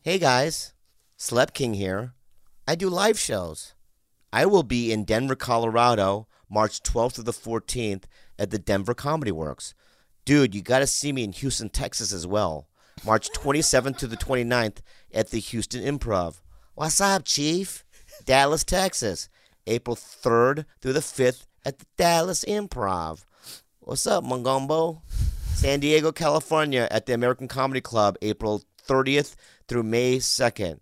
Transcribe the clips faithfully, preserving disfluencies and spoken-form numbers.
Hey guys, Slep King here. I do live shows. I will be in Denver, Colorado, March twelfth to the fourteenth at the Denver Comedy Works. Dude, you got to see me in Houston, Texas as well. March twenty-seventh to the twenty-ninth at the Houston Improv. What's up, Chief? Dallas, Texas. April third through the fifth at the Dallas Improv. What's up, Mongombo? San Diego, California at the American Comedy Club, April thirtieth through May second.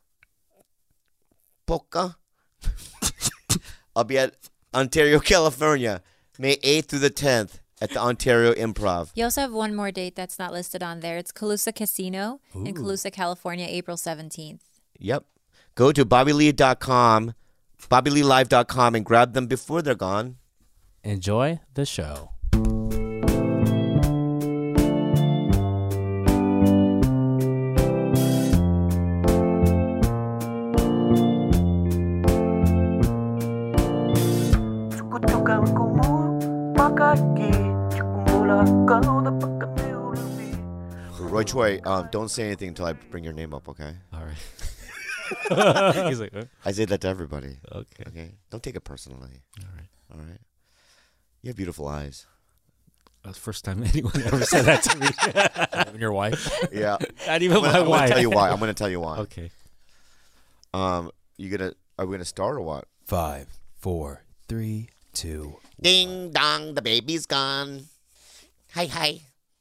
Polka. I'll be at Ontario, California, May eighth through the tenth at the Ontario Improv. You also have one more date that's not listed on there. It's Calusa Casino Ooh. in Calusa, California, April seventeenth. Yep. Go to bobby lee dot com, bobby lee live dot com, and grab them before they're gone. Enjoy the show. Roy Choi, um, don't say anything until I bring your name up, okay? All right. He's like, huh? I say that to everybody. Okay. Okay. Don't take it personally. All right. All right. You have beautiful eyes. That's the first time anyone ever said that to me. Even your wife? Yeah. Not even I'm gonna, my I'm wife. gonna tell you why. I'm gonna tell you why. Okay. Um, you gonna are we gonna start or what? Five, four, three, two. Ding dong, the baby's gone. Hi hi.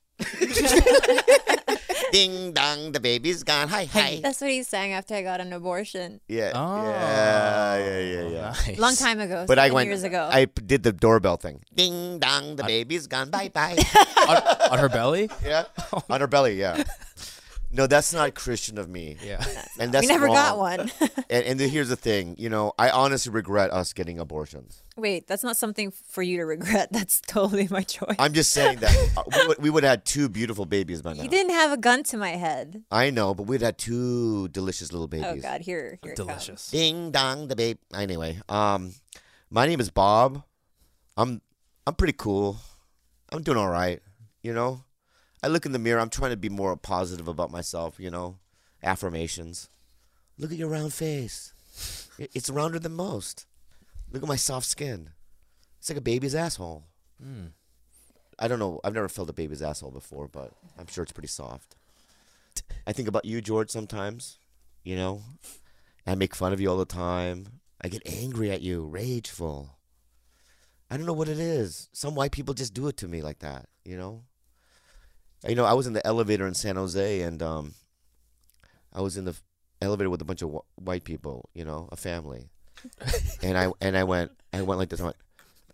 Ding dong, the baby's gone. Hi hi. That's what he sang after I got an abortion. Yeah. Oh. Yeah. Yeah. Yeah. Yeah. Nice. Long time ago. But I seven went. years ago. I p- did the doorbell thing. Ding dong, the baby's gone. Bye bye. on, on her belly? Yeah. On her belly. Yeah. No, that's not Christian of me. Yeah. And that's we never wrong. got one. and, and here's the thing. You know, I honestly regret us getting abortions. Wait, that's not something for you to regret. That's totally my choice. I'm just saying that uh, we, would, we would have had two beautiful babies by now. You didn't have a gun to my head. I know, but we'd had two delicious little babies. Oh God, here, here it comes. Delicious. Ding dong, the baby. Anyway, um, my name is Bob. I'm I'm pretty cool. I'm doing all right. You know, I look in the mirror. I'm trying to be more positive about myself. You know, affirmations. Look at your round face. It- It's rounder than most. Look at my soft skin. It's like a baby's asshole. Mm. I don't know. I've never felt a baby's asshole before, but I'm sure it's pretty soft. I think about you, George, sometimes. You know, I make fun of you all the time. I get angry at you, rageful. I don't know what it is. Some white people just do it to me like that, you know? You know, I was in the elevator in San Jose, and um, I was in the f- elevator with a bunch of wh- white people, you know, a family. and I and I went, I went like this, I went,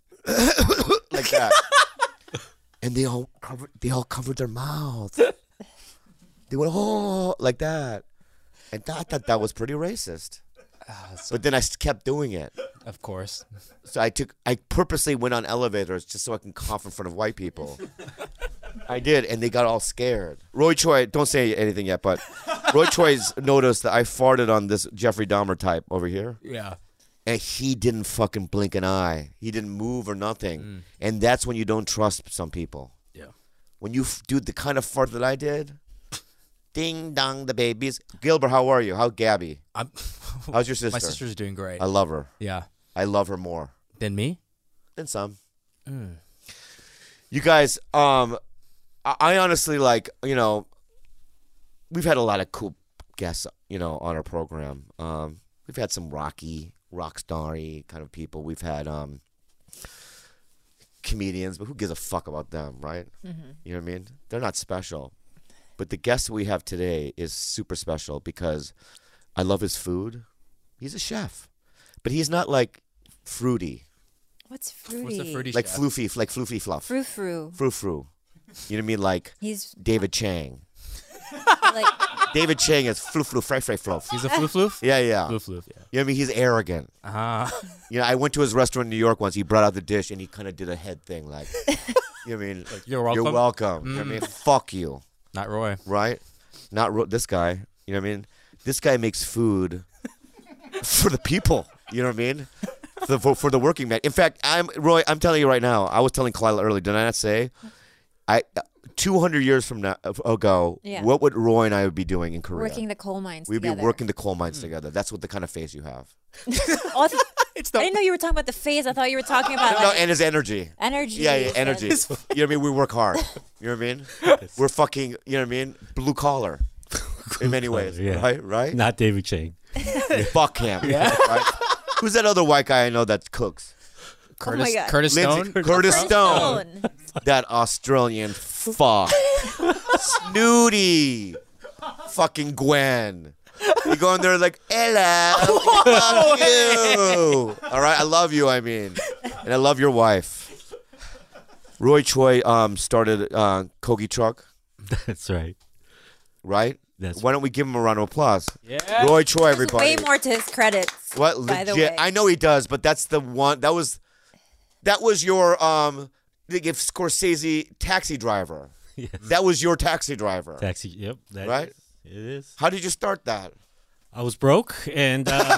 like that. And they all covered, they all covered their mouth. They went, oh, like that. And I thought that was pretty racist. Ah, so- But then I s- kept doing it. Of course. So I took, I purposely went on elevators just so I can cough in front of white people. I did, and they got all scared. Roy Choi, don't say anything yet, but Roy Choi's noticed that I farted on this Jeffrey Dahmer type over here. Yeah. And he didn't fucking blink an eye. He didn't move or nothing. Mm. And that's when you don't trust some people. Yeah. When you f- do the kind of fart that I did, ding dong, the babies. Gilbert, how are you? How's Gabby? I'm, How's your sister? My sister's doing great. I love her. Yeah. I love her more Than me? than some. Mm. You guys, um, I, I honestly like, you know, we've had a lot of cool guests, you know, on our program. Um, we've had some rocky, rock starry kind of people. We've had um, comedians, but who gives a fuck about them, right? Mm-hmm. You know what I mean? They're not special. But the guest we have today is super special because I love his food. He's a chef. But he's not like fruity. What's fruity? What's the fruity Like chef? floofy, like floofy fluff. Frou frou. Frou frou. You know what I mean? Like He's David Chang. like David Chang is flu flu fry fry fluff. He's a floof floof? Yeah, yeah. Floof floof, yeah. You know what I mean? He's arrogant. Uh-huh. You know, I went to his restaurant in New York once. He brought out the dish and he kind of did a head thing, like, you know what I mean? Like, you're welcome. You're welcome. You know what I mean? Fuck you, Not Roy. right? Not ro- this guy. You know what I mean? This guy makes food for the people. You know what I mean? For the, for, for the working man. In fact, I'm Roy. I'm telling you right now. I was telling Kalila earlier. Did I not say? I two hundred years from now ago, Yeah. what would Roy and I be doing in Korea? Working the coal mines We'd together. be working the coal mines together. That's what the kind of face you have. Oh, I, th- It's I didn't know you were talking about the phase. I thought you were talking about No, like, and his energy. energy. Yeah, yeah, and- energy. You know what I mean? We work hard. You know what I mean? We're fucking, you know what I mean? Blue collar. In many ways. yeah. Right? Right? Not David Chang. Fuck him. Yeah. Right? Who's that other white guy I know that cooks? Curtis, Oh my God. Curtis Lindsay- Stone. Curtis Stone. Stone. That Australian fuck. Snooty. Fucking Gwen. You go in there like, hello. Fuck you. All right? I love you, I mean. And I love your wife. Roy Choi um, started uh, Kogi Truck, That's right. right? That's Why don't we give him a round of applause? Yeah. Roy Choi, There's everybody. way more to his credits. What by the legit? way. I know he does, but that's the one. That was, that was your um, like if Scorsese taxi driver. Yes. That was your taxi driver, Taxi. Yep. That right? is- It is. How did you start that? I was broke and uh,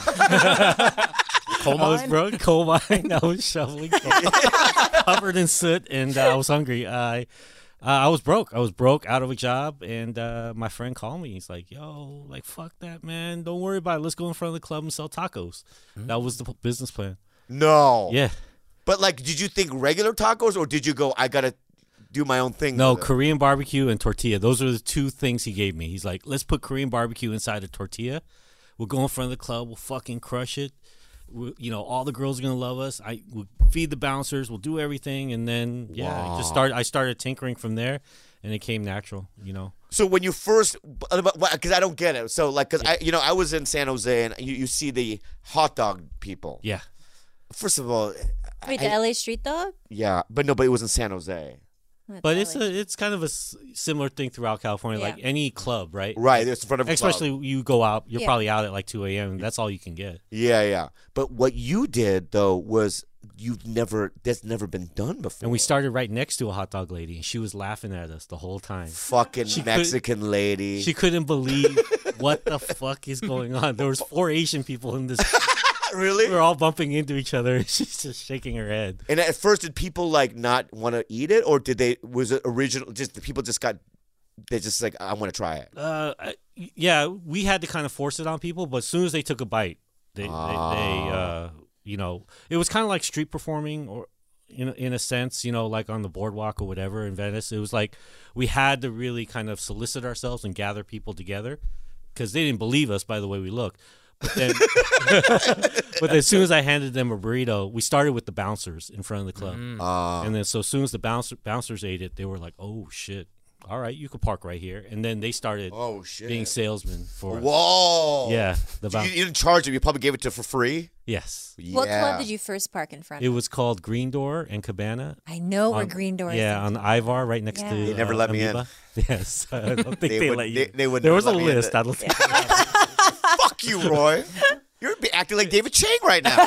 Coal I was mine? broke. Coal mine. I was shoveling, coal, covered in soot, and uh, I was hungry. I uh, I was broke. I was broke, out of a job, and uh, my friend called me. He's like, "Yo, like fuck that, man. Don't worry about it. Let's go in front of the club and sell tacos." That was the p- business plan. No. Yeah. But like, did you think regular tacos, or did you go? I gotta do my own thing. No, with it"? Korean barbecue and tortilla. Those are the two things he gave me. He's like, let's put Korean barbecue inside a tortilla. We'll go in front of the club. We'll fucking crush it. We, you know, all the girls are gonna love us. I we'll feed the bouncers. We'll do everything, and then yeah, I just start. I started tinkering from there, and it came natural. You know. So when you first, because I don't get it. So like, because I, you know, I was in San Jose, and you, you see the hot dog people. Yeah. First of all, Wait, the I- L A street dog? yeah, but no, but it was in San Jose. That's But L it's a it's kind of a s- similar thing throughout California, Yeah. like any club, right? Right, it's in front of a club. Especially you go out, you're Yeah. probably out at like two a.m. That's all you can get. Yeah, yeah. But what you did though was you've never that's never been done before. And we started right next to a hot dog lady, and she was laughing at us the whole time. fucking She could- Mexican lady. She couldn't believe what the fuck is going on. There was four Asian people in this. really? We were all bumping into each other. And she's just shaking her head. And at first, did people like not want to eat it, or did they? Was it original? Just the people just got. They just like I want to try it. Uh, I- yeah, we had to kind of force it on people, but as soon as they took a bite, they, they, they uh, you know, it was kind of like street performing, or in a- in a sense, you know, like on the boardwalk or whatever in Venice. It was like we had to really kind of solicit ourselves and gather people together because they didn't believe us by the way we looked. But then, but as soon as I handed them a burrito, we started with the bouncers in front of the club, Uh, and then so as soon as the bouncer, bouncers ate it, they were like, "Oh shit! All right, you could park right here." And then they started oh shit! being salesmen for us. Whoa! Yeah, the So boun- you, you didn't charge them. You probably gave it to for free. yes. What Yeah. club did you first park in front It of? was called Green Door and Cabana. I know where on- Green Door is. Yeah, on Ivar, right next Yeah. to. They never uh, let me in. Amoeba. Yes, I don't think They they, would- let you. they- they would there never was a let me in list. it. I don't think. Fuck you, Roy. You're be- acting like David Chang right now.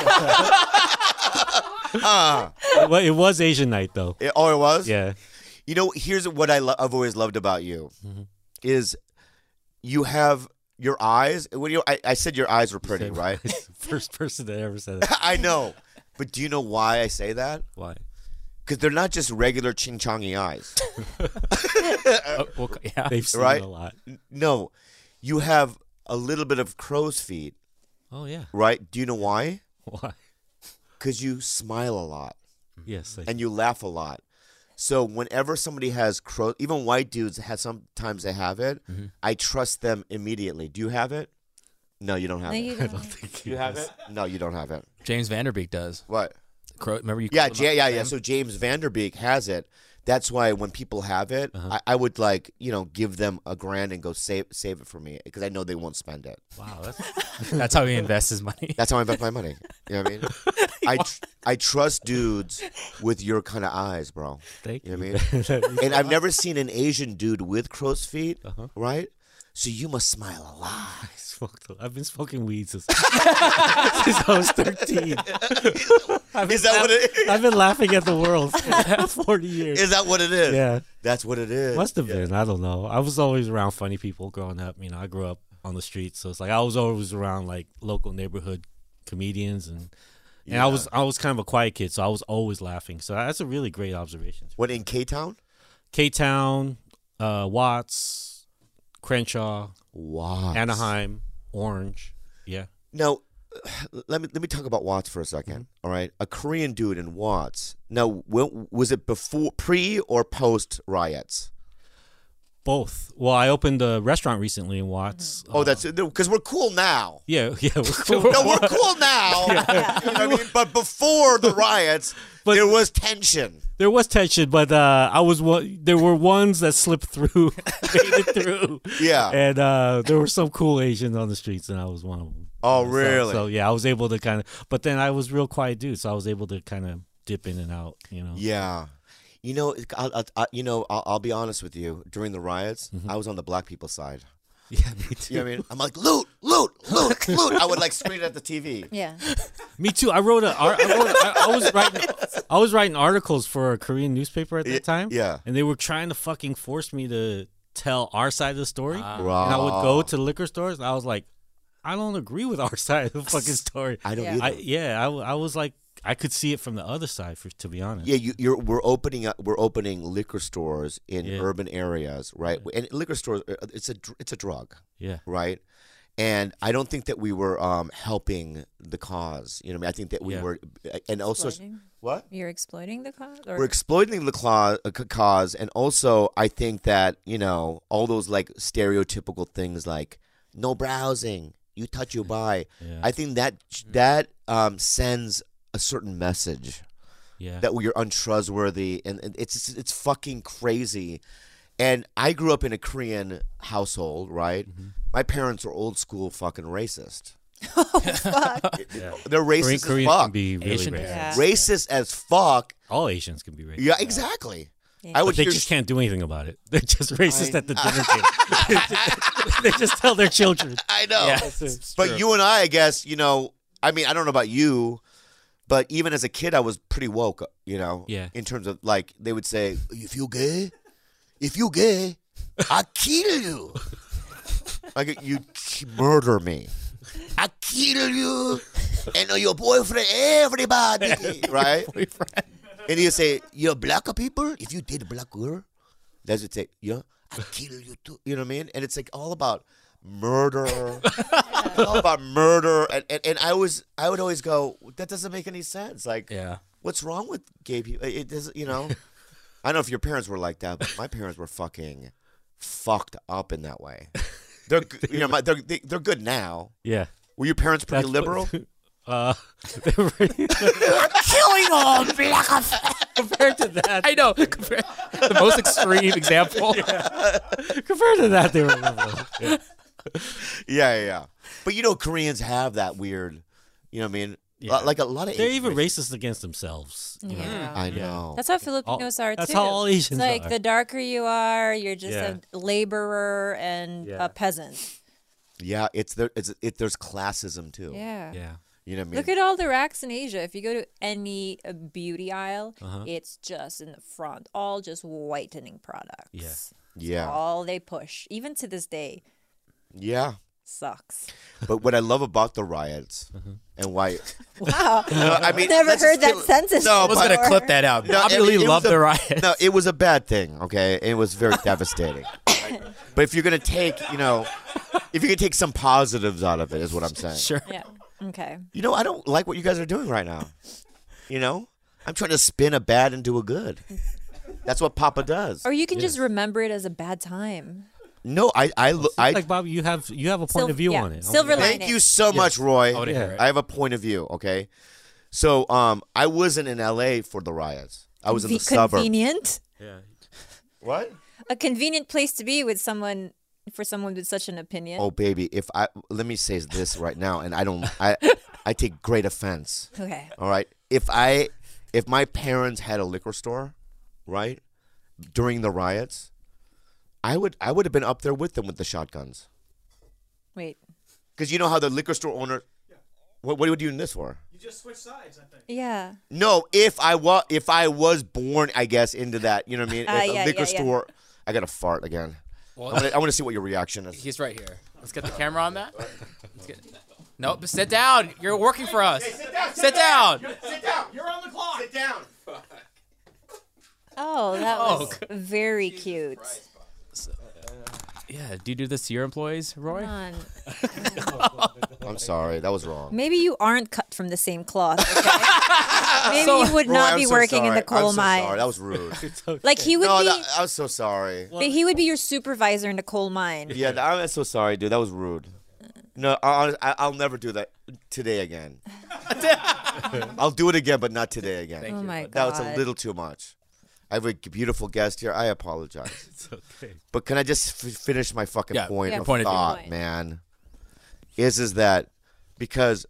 uh, Well, it was Asian night though. it- oh, it was. Yeah. You know, here's what I lo- I've always loved about you Mm-hmm. is you have your eyes. When you, I, I said your eyes were pretty, right? First person that ever said it. I know, but do you know why I say that? Why? Because they're not just regular ching chongy eyes. Oh, well, yeah. They've seen Right? it a lot. N- No, you have a little bit of crow's feet, Oh yeah. right? Do you know why? Why? Because you smile a lot Yes. I- and you laugh a lot. So whenever somebody has crow, even white dudes have sometimes they have it. Mm-hmm. I trust them immediately. Do you have it? No, you don't have No, it. you I don't. don't think Do you have it? No, you don't have it. James Vanderbeek does. What? Crow, remember you? Yeah, called him ja- up yeah, to yeah. him? So James Vanderbeek has it. That's why when people have it, Uh-huh. I, I would like you know give them a grand and go save save it for me because I know they won't spend it. Wow. That's, That's how he invests his money. That's how I invest my money. You know what I mean? I tr- I trust dudes with your kind of eyes, bro. thank You you. know what I mean? And I've never seen an Asian dude with crow's feet, Uh-huh. right? So you must smile a lot. I smoked a- I've been smoking weed since, since I was thirteen. I've been Is that what it is? I've been laughing at the world for forty years. Is that what it is? Yeah. That's what it is. Must have been. I don't know. I was always around funny people growing up. You know, I grew up on the streets, so it's like I was always around like local neighborhood comedians, and and I Yeah. was I was kind of a quiet kid, so I was always laughing. So that's a really great observation. What in K Town? K-Town, uh, Watts, Crenshaw, Wow. Anaheim, Orange. Yeah. Now, let me let me talk about Watts for a second. All right, a Korean dude in Watts. Now, w- was it before, pre, or post riots? Both. Well, I opened a restaurant recently in Watts. Oh, that's because we're cool now. Yeah, yeah. We're cool. No, we're cool now. You know what I mean? But before the riots, But- there was tension. There was tension, but uh, I was one. There were ones that slipped through, made it through. Yeah. And uh, there were some cool Asians on the streets, and I was one of them. Oh, So- really? So, yeah, I was able to kind of. But then I was real quiet dude, so I was able to kind of dip in and out. You know. Yeah. You know, I'll, I'll, I, you know, I'll, I'll be honest with you. During the riots, I was on the black people's side. Yeah, me too. You know what I mean? I'm like, loot, loot, loot, loot. I would like scream at the T V. Yeah. Me too. I wrote a. I, wrote a, I, I was writing. I was writing articles for a Korean newspaper at Y- that time. yeah. And they were trying to fucking force me to tell our side of the story. Ah. And I would go to liquor stores. And I was like, I don't agree with our side of the fucking story. I don't Yeah. either. I, yeah, I, w- I was like, I could see it from the other side, for to be honest. Yeah, you, you're we're opening up. We're opening liquor stores in Yeah. urban areas, right? And liquor stores, uh, it's a dr- it's a drug, Yeah. right? And I don't think that we were um, helping the cause. You know, what I mean, I think that we Yeah. were, and also Exploiting? what You're exploiting the cause? Or? we're exploiting the cla- uh, c- cause, and also I think that you know all those like stereotypical things like no browsing, you touch, you buy. Yeah. I think that that um, sends a certain message Yeah. that you're untrustworthy, and, and it's it's fucking crazy. And I grew up in a Korean household, right? Mm-hmm. My parents are old school fucking racist. Fuck. yeah. They're Korean, racist Koreans as fuck. can be really Asian racist. Yeah. Racist as fuck. All Asians can be racist. Yeah, exactly. Yeah. I But would they hear just can't do anything about it. They're just racist I- at the dinner table. They just tell their children. I know. Yeah. But you and I, I guess, you know, I mean, I don't know about you, but even as a kid, I was pretty woke, you know, Yeah. in terms of like, they would say, if you gay, if you gay, I kill you. Like, you murder me. I kill you and your boyfriend, everybody, right? And you say, you're black people? If you date a black girl, that's it. Say, yeah, I kill you too. You know what I mean? And it's like all about murder. It's all about murder. And, and and I was I would always go, that doesn't make any sense. Like, Yeah. what's wrong with gay people? It doesn't, you know. I don't know if your parents were like that, but my parents were fucking fucked up in that way. They're g- you know my, they're they, they're good now. Yeah. Were your parents pretty That's liberal? what- uh, they were Killing all black. compared to that. I know. compare- the most extreme example. Compared to that, they were liberal. Yeah. Yeah, yeah, yeah. But you know, Koreans have that weird. You know what I mean? Yeah. Like a lot of They're Asian even races- racist against themselves. you know. Yeah. I know. That's how Filipinos are that's too. how all Asians It's like are. the darker you are, you're just Yeah. a laborer and Yeah. a peasant. Yeah, it's there. It's it. There's classism too. Yeah. Yeah. You know what I mean? Look at all the racks in Asia. If you go to any uh, beauty aisle, Uh-huh. it's just in the front, all just whitening products. Yeah. yeah, All they push, even to this day, yeah. sucks. But what I love about the riots and why, Wow. No, I mean, Never let's heard just that kill- sentence. No, I was but- gonna clip that out. No, I I really mean, it love was the a- riot. No, it was a bad thing. Okay, it was very devastating. But if you're gonna take, you know, if you can take some positives out of it, is what I'm saying. Sure. Yeah. Okay. You know, I don't like what you guys are doing right now. You know, I'm trying to spin a bad into a good. That's what Papa does. Or you can just remember it as a bad time. No, I, I, look, I. like Bobby, you have you have a point Sil- of view yeah, on it. silver I'm- lining. Thank you so much, Roy. I wanna hear it. I have a point of view. Okay, so um, I wasn't in L A for the riots. I was in the Conve- suburb. Convenient. Yeah. What? A convenient place to be with someone for someone with such an opinion. Oh, baby, if I let me say this right now, and I don't, I, I take great offense. Okay. All right, if I, if my parents had a liquor store, right, during the riots, I would, I would have been up there with them with the shotguns. Wait. Because you know how the liquor store owner, what, what are you doing this for? You just switch sides, I think. Yeah. No, if I was, if I was born, I guess into that, you know what I mean, Ah, If yeah, a liquor yeah, yeah. store. I got to fart again. Well, I want to, I want to see what your reaction is. he's right here. Let's get the camera on that. Let's get. Nope. Sit down. You're working for us. Sit down. Sit down. Sit down. You're on the clock. Sit down. Oh, that Oh, was very cute. Yeah. Do you do this to your employees, Roy? Come on. I'm sorry, that was wrong. Maybe you aren't cut from the same cloth. Okay? Maybe you would Roy, not I'm be so working in sorry. the coal I'm so mine. Sorry, that was rude. Like he would no, be. that, I was so sorry. But he would be your supervisor in the coal mine. Yeah, I'm so sorry, dude. That was rude. No, I, I, I'll never do that today again. I'll do it again, but not today again. Oh my That god. was a little too much. I have a beautiful guest here. I apologize. It's okay. But can I just f- finish my fucking Yeah, point yeah, of point of view. thought, Point. man? Is is that because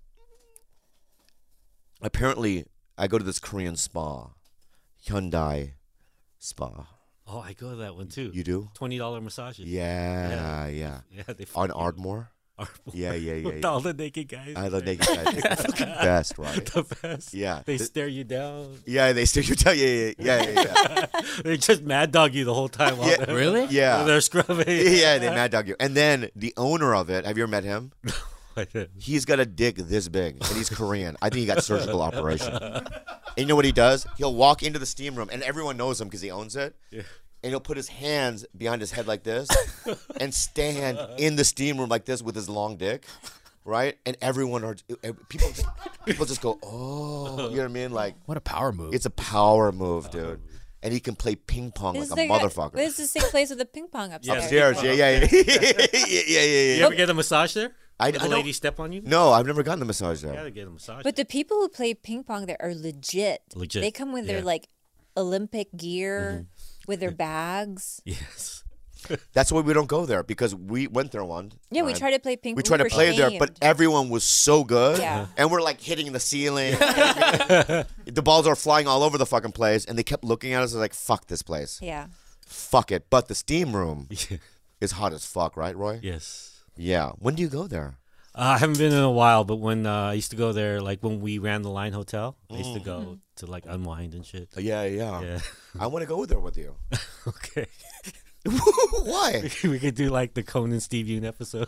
apparently I go to this Korean spa, Hyundai Spa. Oh, I go to that one too. You do? Twenty dollar massages. Yeah, yeah. Yeah, they On Ardmore. are Yeah, yeah, yeah. with yeah. all the naked guys. I love naked guys. It's the fucking best, right? the best. Yeah. They Th- stare you down. Yeah, they still you tell yeah, yeah, yeah, yeah, yeah. They just mad dog you the whole time. While Yeah. they're, Really? Yeah. They're scrubbing. Yeah, they mad dog you. And then the owner of it, have you ever met him? He's got a dick this big, and he's Korean. I think he got surgical operation. And you know what he does? He'll walk into the steam room, and everyone knows him because he owns it. Yeah. And he'll put his hands behind his head like this, and stand in the steam room like this with his long dick, right? And everyone are people. Just, people just go, oh, you know what I mean? Like What a power move. it's a power move, dude. And he can play ping pong This like is a the- motherfucker. This is the same place with the ping pong upstairs. Upstairs, yeah, yeah, yeah, yeah, yeah, yeah, yeah. You ever get a massage there? I- Did I the don't- lady step on you? No, I've never gotten the massage You there. gotta get a massage. But the people who play ping pong there are legit. Legit, They come with their yeah. like Olympic gear, Mm-hmm. with their bags. yes. That's why we don't go there because we went there one. Yeah, we time. try to play ping pong. We tried to were play there, but shamed. everyone was so good, Yeah. and we're like hitting the ceiling. The balls are flying all over the fucking place, and they kept looking at us like, "Fuck this place, Yeah. fuck it." But the steam room is hot as fuck, right, Roy? yes. Yeah. When do you go there? Uh, I haven't been in a while, but when uh, I used to go there, like when we ran the Line Hotel, I used to Mm-hmm. go to like unwind and shit. Yeah, yeah. Yeah. I want to go there with you. Okay. Why? We could do like the Conan Steve Yoon episode.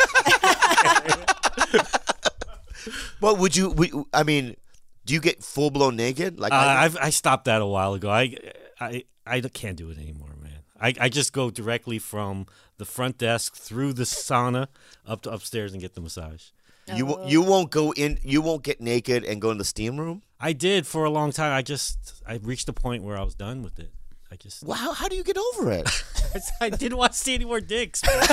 Well, would you? Would, I mean, do you get full blown naked? Like, Uh, I, I've I stopped that a while ago. I I I can't do it anymore, man. I, I just go directly from the front desk through the sauna up to upstairs and get the massage. you wo- you won't go in. You won't get naked and go in the steam room. I did for a long time. I just I reached a point where I was done with it. I just Well, how, how do you get over it? I didn't want to see any more dicks. man.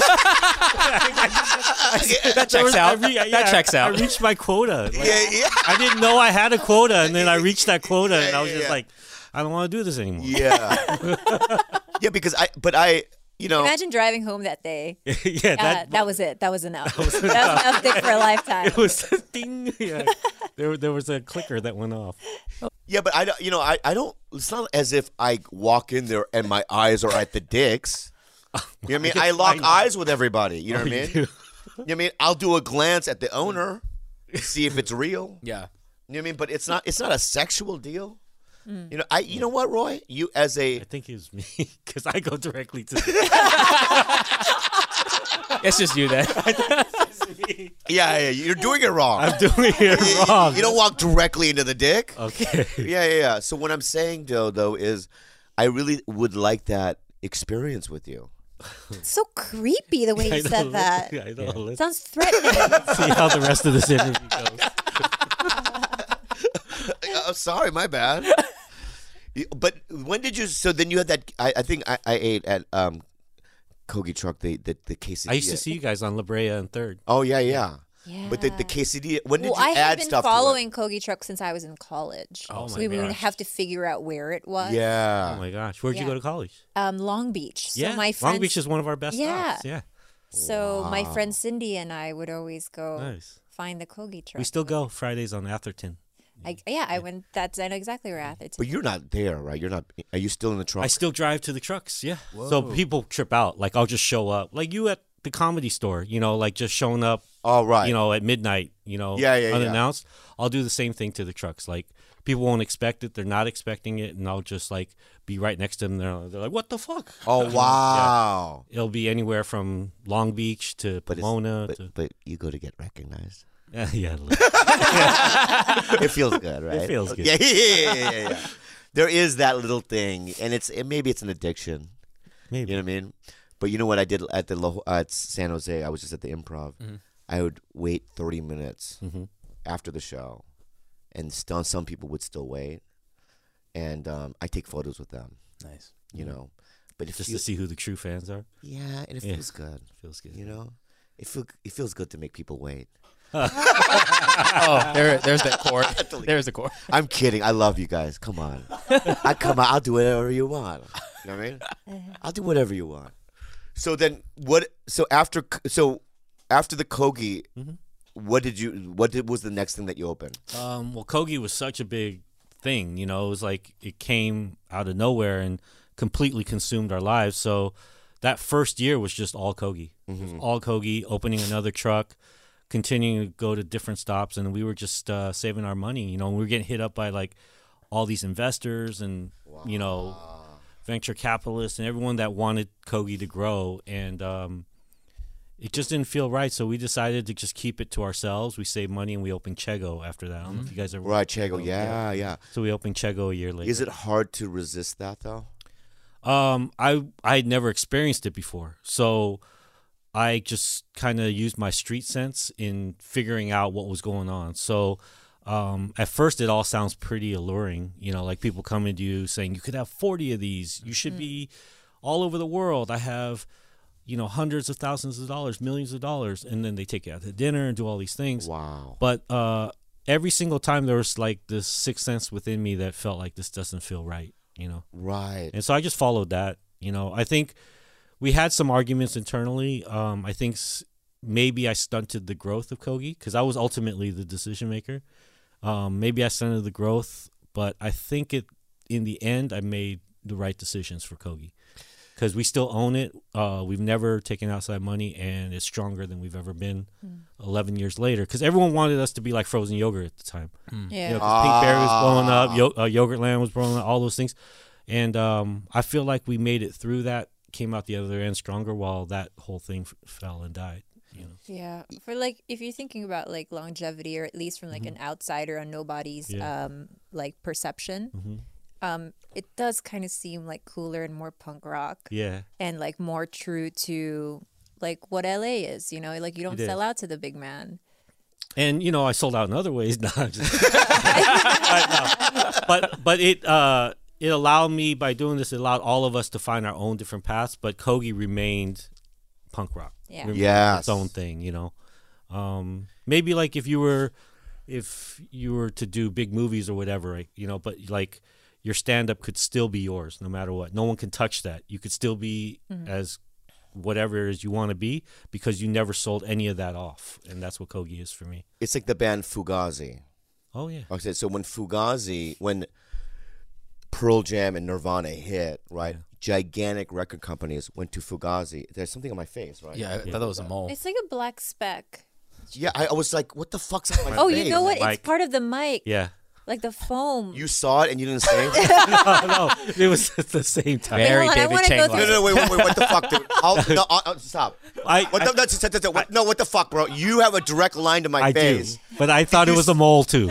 that checks I out. re- yeah, that checks out. I reached my quota. Like, yeah, yeah, I didn't know I had a quota, and then I reached that quota, and I was Yeah, just yeah. like, I don't want to do this anymore. yeah. Yeah, because I. But I. You know. Imagine driving home that day. yeah, Yeah, that, that, was it. That was enough. That was enough dick for a lifetime. it was a ding. Yeah, there there was a clicker that went off. Yeah, but I. don't- You know. I. I don't. It's not as if I walk in there and my eyes are at the dicks. You know what I mean? I lock eyes with everybody. You know what I Oh, you mean? do. You know what I mean? I'll do a glance at the owner, see if it's real. Yeah. You know what I mean? But it's not. It's not a sexual deal. You know. I. You know what, Roy? You as a. I think it was me because I go directly to. It's just you then. Yeah, yeah. You're doing it wrong. I'm doing it wrong. You don't walk directly into the dick. Okay. Yeah, yeah, yeah. So what I'm saying, though, though, is I really would like that experience with you. It's so creepy the way you I know, said that. I know. Let's Sounds threatening. see how the rest of this interview goes. I'm sorry, my bad. You- But when did you? So then you had that. I, I think I, I ate at um, Kogi Truck the the the quesadilla. I used to see you guys on La Brea and Third. Oh yeah, yeah. Yeah. But the the quesadilla. When did well, you I add have been stuff following Kogi Truck since I was in college. Oh so my we would gosh. have to figure out where it was. to it? Yeah. Oh my gosh, where'd you Yeah. go to college? Um, Long Beach. So yeah, my friends, Long Beach is one of our best Yeah. stops. Yeah, So my friend Cindy and I would always go nice. find the Kogi Truck. We still go Fridays on Atherton. I, yeah, I went. That's I know exactly where Atherton. But you're not there, right? You're not. Are you still in the trunk? I still drive to the trucks. Yeah. So people trip out. Like I'll just show up, like you at the Comedy Store. You know, like just showing up. All right. You know, at midnight. You know, Yeah, yeah, yeah. unannounced. I'll do the same thing to the trucks. Like people won't expect it. They're not expecting it, and I'll just like be right next to them. They're, they're like, "What the fuck?" Oh wow! It'll be anywhere from Long Beach to But, it's, Pomona. but, to, but you go to get recognized. yeah, yeah, look. It feels good, right? It feels good. Yeah, yeah, yeah, yeah, yeah, yeah. There is that little thing, and it's it, maybe it's an addiction. Maybe. You know what I mean? But you know what I did at the Lo- uh, at San Jose? I was just at the Improv. Mm-hmm. I would wait thirty minutes Mm-hmm. after the show, and still some people would still wait, and um, I take photos with them. Nice. You know, but it Just feels, to see who the true fans are. yeah, and it Yeah. feels good. Feels good. You know, it feel it feels good to make people wait. Oh, there, there's that chord. There's the chord. I'm kidding. I love you guys. Come on, I come on. I'll do whatever you want. You know what I mean? I'll do whatever you want. So then, what? So after, so after the Kogi, Mhm. what did you? What did, was the next thing that you opened? Um, well, Kogi was such a big thing, you know. It was like it came out of nowhere and completely consumed our lives. So that first year was just all Kogi. It was all Kogi, opening another truck, continuing to go to different stops, and we were just uh, saving our money. You know, we were getting hit up by like all these investors and you know venture capitalists and everyone that wanted Kogi to grow, and um, it just didn't feel right. So we decided to just keep it to ourselves. We saved money and we opened Chego after that. I don't know if you guys ever Right, Chego. Yeah, yeah. So we opened Chego a year later. Is it hard to resist that though? Um, I I had never experienced it before, so I just kind of used my street sense in figuring out what was going on. So um, at first, it all sounds pretty alluring, you know, like people coming to you saying you could have forty of these, you should be all over the world. I have, you know, hundreds of thousands of dollars, millions of dollars, and then they take you out to dinner and do all these things. Wow. But uh, every single time there was like this sixth sense within me that felt like this doesn't feel right, you know. Right. And so I just followed that. You know, I think we had some arguments internally. Um, I think s- maybe I stunted the growth of Kogi because I was ultimately the decision maker. Um, maybe I stunted the growth, but I think it in the end I made the right decisions for Kogi because we still own it. Uh, we've never taken outside money, and it's stronger than we've ever been. Eleven years later, because everyone wanted us to be like frozen yogurt at the time. Yeah. You know, 'cause Pink Berry was blowing up, Yo- uh, Yogurtland was blowing up, all those things. And um, I feel like we made it through that, came out the other end stronger while that whole thing f- fell and died. You know? Yeah, for like if you're thinking about like longevity, or at least from like an outsider, a nobody's Yeah. um like perception, Mhm. um, it does kind of seem like cooler and more punk rock, Yeah. and like more true to like what L A is. You know, like you don't It sell is. out to the big man. And, you know, I sold out in other ways. No, I'm just- but, no. but, but it, uh, it allowed me, by doing this, it allowed all of us to find our own different paths, but Kogi remained punk rock. Yeah. Remained Yes. its own thing, you know. Um, maybe like if you were, if you were to do big movies or whatever, right, you know, but like your stand-up could still be yours no matter what. No one can touch that. You could still be as whatever it is you want to be because you never sold any of that off. And that's what Kogi is for me. It's like the band Fugazi. Oh, yeah. Okay, so when Fugazi, when Pearl Jam and Nirvana hit, right? Gigantic record companies went to Fugazi. There's something on my face, right? Yeah, I thought that was a mole. It's like a black speck. Yeah, I, I was like, what the fuck's on my Oh, face? you know what? Mic. It's part of the mic, Yeah. like the foam. You saw it and you didn't say it? no, no, it was at the same time. Very hold on, I David wanna go Chang. through- No, no, no, wait, wait, wait, what the fuck, dude? I'll, no, I'll, I'll- stop. I, What I, the, no, just- just- just- what- no, what the fuck, bro? You have a direct line to my I do, face. but I thought it was a mole too.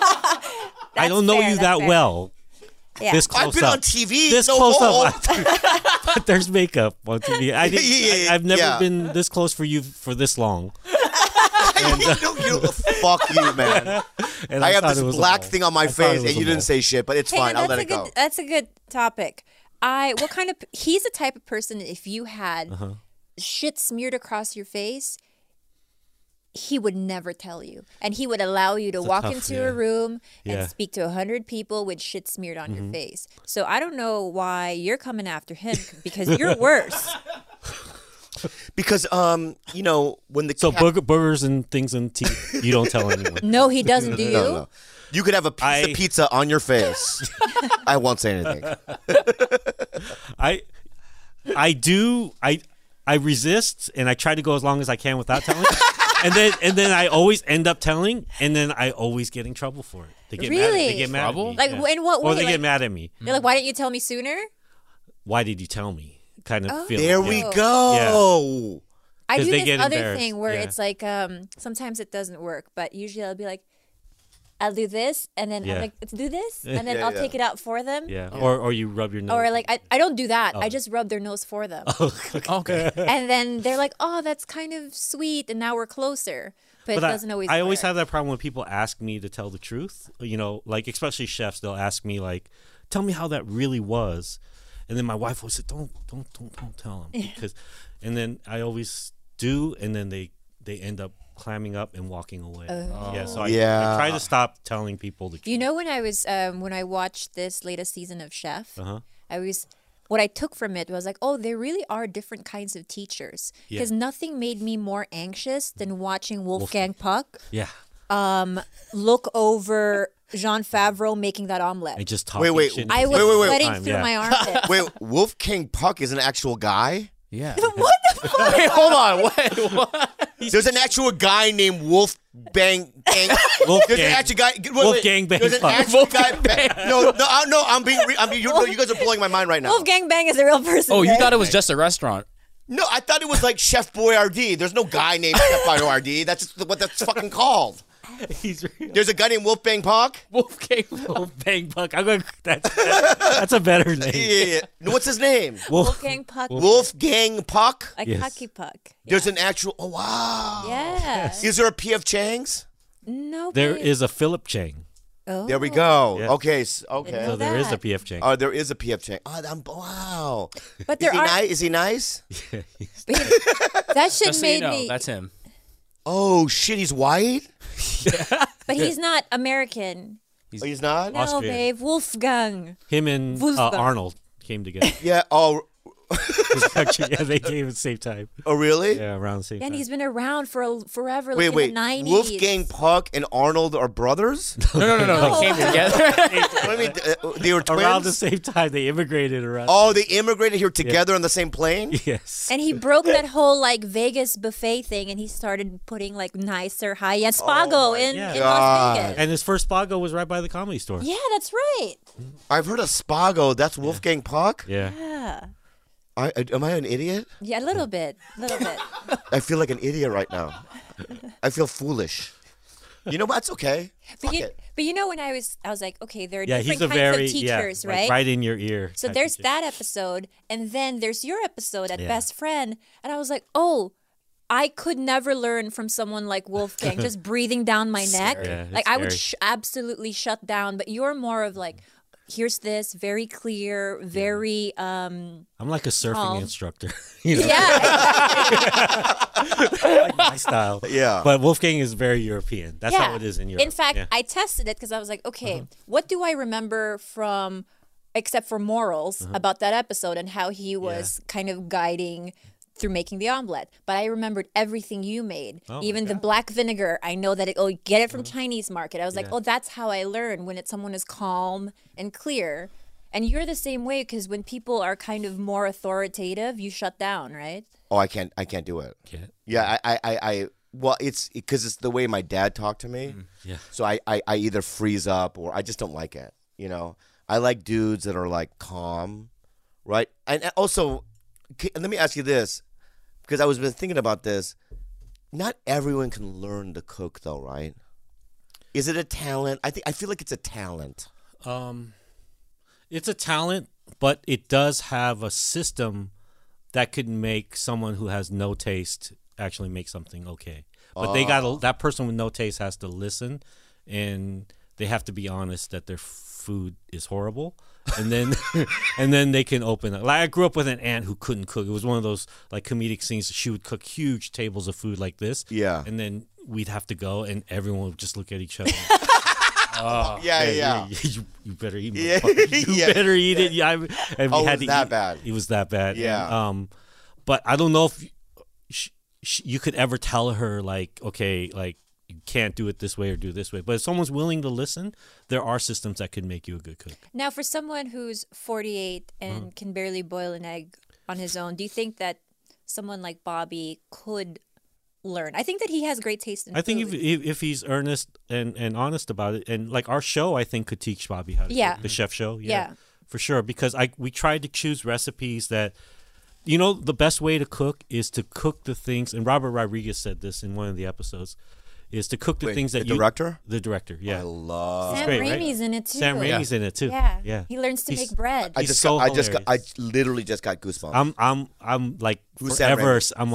I don't know fair, you that's that fair. well. Yeah. This I've close been up. on T V. This no close hole. up. But there's makeup on T V. I didn't, Yeah, yeah, I, I've never yeah. been this close for you for this long. you, you, fuck you, man. And I have thought this it was a black mole. thing on my I thought face it was and a you didn't mole. say shit, but it's Hey, fine. no, I'll that's let a it good, go. That's a good topic. I what kind of he's the type of person if you had Uh-huh. shit smeared across your face, he would never tell you, and he would allow you to It's a walk tough- into yeah. a room Yeah. and speak to a hundred people with shit smeared on Mm-hmm. your face. So I don't know why you're coming after him because you're worse. Because, um, you know, when the So cat- booger, boogers and things in teeth, you don't tell anyone. No, he doesn't. Do you? No, no, no. You could have a piece I- of pizza on your face. I won't say anything. I I do I I resist and I try to go as long as I can without telling. and then and then I always end up telling and then I always get in trouble for it. They get Really? mad. They get mad Trouble? at me. Like, yeah. in what Or way? they Like- get mad at me. They're like, why didn't you tell me sooner? Why did you tell me? Kind of Oh. feeling. There yeah. we Yeah. go. I 'Cause do they this get other embarrassed, thing where yeah. it's like um sometimes it doesn't work, but usually I'll be like, I'll do this, and then Yeah. I'm like, let's do this, and then Yeah, I'll yeah. take it out for them. Yeah. Or or you rub your nose. Or like I, I don't do that. Oh. I just rub their nose for them. Okay. And then they're like, oh, that's kind of sweet, and now we're closer. But, But it I- doesn't always I always work. have that problem when people ask me to tell the truth. You know, like especially chefs, they'll ask me like, "Tell me how that really was," and then my wife will say, "Don't, don't, don't, don't tell them," because, and then I always do, and then they they end up climbing up and walking away. Yeah, so I, Yeah. I try to stop telling people the truth. You know, when I was um, when I watched this latest season of Chef, Uh-huh. I was what I took from it was like, oh, there really are different kinds of teachers. Yeah. Because nothing made me more anxious than watching Wolfgang Puck Yeah, look over Jean Favreau making that omelet. I just talk. Wait, wait. Shit I was Wait, wait, wait. sweating Time, through yeah. my armpits. Wait, Wolfgang Puck is an actual guy? Yeah. What the fuck? Wait, hold on. Wait, what? There's an actual guy named Wolf Bang Gang. There's Wolfgang. an actual guy. Wait, wait. Wolfgang Bang There's an Puck. actual guy. No, no, I- no. I'm being. Re- I'm being. You, you guys are blowing my mind right now. Wolfgang Bang is a real person. Oh, you right? thought it was just a restaurant. No, I thought it was like Chef Boyardee. There's no guy named Chef Boyardee. That's just what that's fucking called. He's There's a guy named Wolfgang Puck. Wolfgang. Bang Puck. I'm going. That's that's a better name. Yeah, yeah, yeah. No, what's his name? Wolf. Wolfgang Puck. Wolfgang Puck. Like Yes. Pucky Puck. There's an actual. Oh wow. Yeah. Is there a P F Chang's? No. There babe. is a Philip Chang. Oh. There we go. Yeah. Okay. s- Okay. know So there is a that. P F Chang. Oh, there is a P F Chang. Oh, I'm, wow. But Is there he are. nice? Is he nice? But he- that shit Just so you made know, me. that's him. Oh shit, he's white. But he's not American. Oh, he's not. No, Austrian. babe. Wolfgang. Him and uh, Wolfgang. Arnold came together. Yeah. Oh. Actually, yeah, they came at the same time. Oh really? Yeah, around the same And time. he's been around for a, forever. Like Wait, in wait. the nineties. Wolfgang Puck and Arnold are brothers? No, no, no, no. They came together. I mean, uh, they were twins. Around the same time, they immigrated around. Oh, they immigrated here together on the same plane. Yes. And he broke that whole like Vegas buffet thing, and he started putting like nicer high-end Spago in, Yeah. in God. Las Vegas. And his first Spago was right by the Comedy Store. Yeah, that's right. I've heard of Spago. That's Wolfgang Puck. Yeah. Yeah, I, I- am I an idiot? yeah, a little bit, a little bit. I feel like an idiot right now. I feel foolish. You know what? It's okay. But Fuck you, it. but you know, when I was, I was like, okay, there are Yeah, different he's a kinds very of teachers, yeah, right? like right in your ear. So type there's teacher. that episode, and then there's your episode at Yeah. Best Friend, and I was like, oh, I could never learn from someone like Wolfgang, just breathing down my neck. Yeah, it's like I would scary. sh- absolutely shut down. But you're more of like, here's this, very clear, very um, I'm like a surfing Calm. instructor. you know, yeah. like my style. Yeah. But Wolfgang is very European. That's yeah. how it is in Europe. In fact, yeah. I tested it because I was like, okay, Uh-huh. what do I remember from, except for morals, Uh-huh. about that episode and how he was kind of guiding through making the omelet. But I remembered everything you made, Oh my even the God. black vinegar. I know that it, oh, get it from Uh-huh. Chinese market. I was like, Yeah. oh, that's how I learn when it's someone is calm and clear. And you're the same way because when people are kind of more authoritative, you shut down, right? Oh, I can't. I can't do it. Yeah. Yeah. I. I. I, I well, it's because it's the way my dad talked to me. Yeah. So I, I. I either freeze up or I just don't like it. You know. I like dudes that are like calm, right? And and also, c- let me ask you this, because I was been thinking about this. Not everyone can learn to cook, though, right? Is it a talent? I think I feel like it's a talent. Um, it's a talent, but it does have a system that could make someone who has no taste actually make something okay. But they got to that person with no taste has to listen, and they have to be honest that their food is horrible, and then and then they can open it. Like I grew up with an aunt who couldn't cook. It was one of those like comedic scenes. She would cook huge tables of food like this, Yeah. and then we'd have to go, and everyone would just look at each other. Yeah, yeah. You, you, you better eat. Yeah, motherfucker. You yeah. better eat it. Yeah, I, and we Oh, it had was to that eat- bad. It was that bad. Yeah. And, um, but I don't know if sh- sh- you could ever tell her like, okay, like you can't do it this way or do it this way. But if someone's willing to listen, there are systems that could make you a good cook. Now, for someone who's forty-eight and Mm-hmm. can barely boil an egg on his own, do you think that someone like Bobby could learn. I think that he has great taste in I think if, food. if if he's earnest and, and honest about it, and like our show, I think could teach Bobby how to Yeah. cook, the chef show. Yeah, Yeah. for sure. Because I we tried to choose recipes that, you know, the best way to cook is to cook the things. And Robert Rodriguez said this in one of the episodes, is to cook the Wait, things that the you director? the director. Yeah, I love. Sam great, right? Raimi's in it too. Sam Raimi's in it too. Yeah. yeah. He learns to He's- make bread. I He's just so got, I just got, I hilarious. literally just got goosebumps. I'm I'm I'm like Who's Sam forever. Raimi? I'm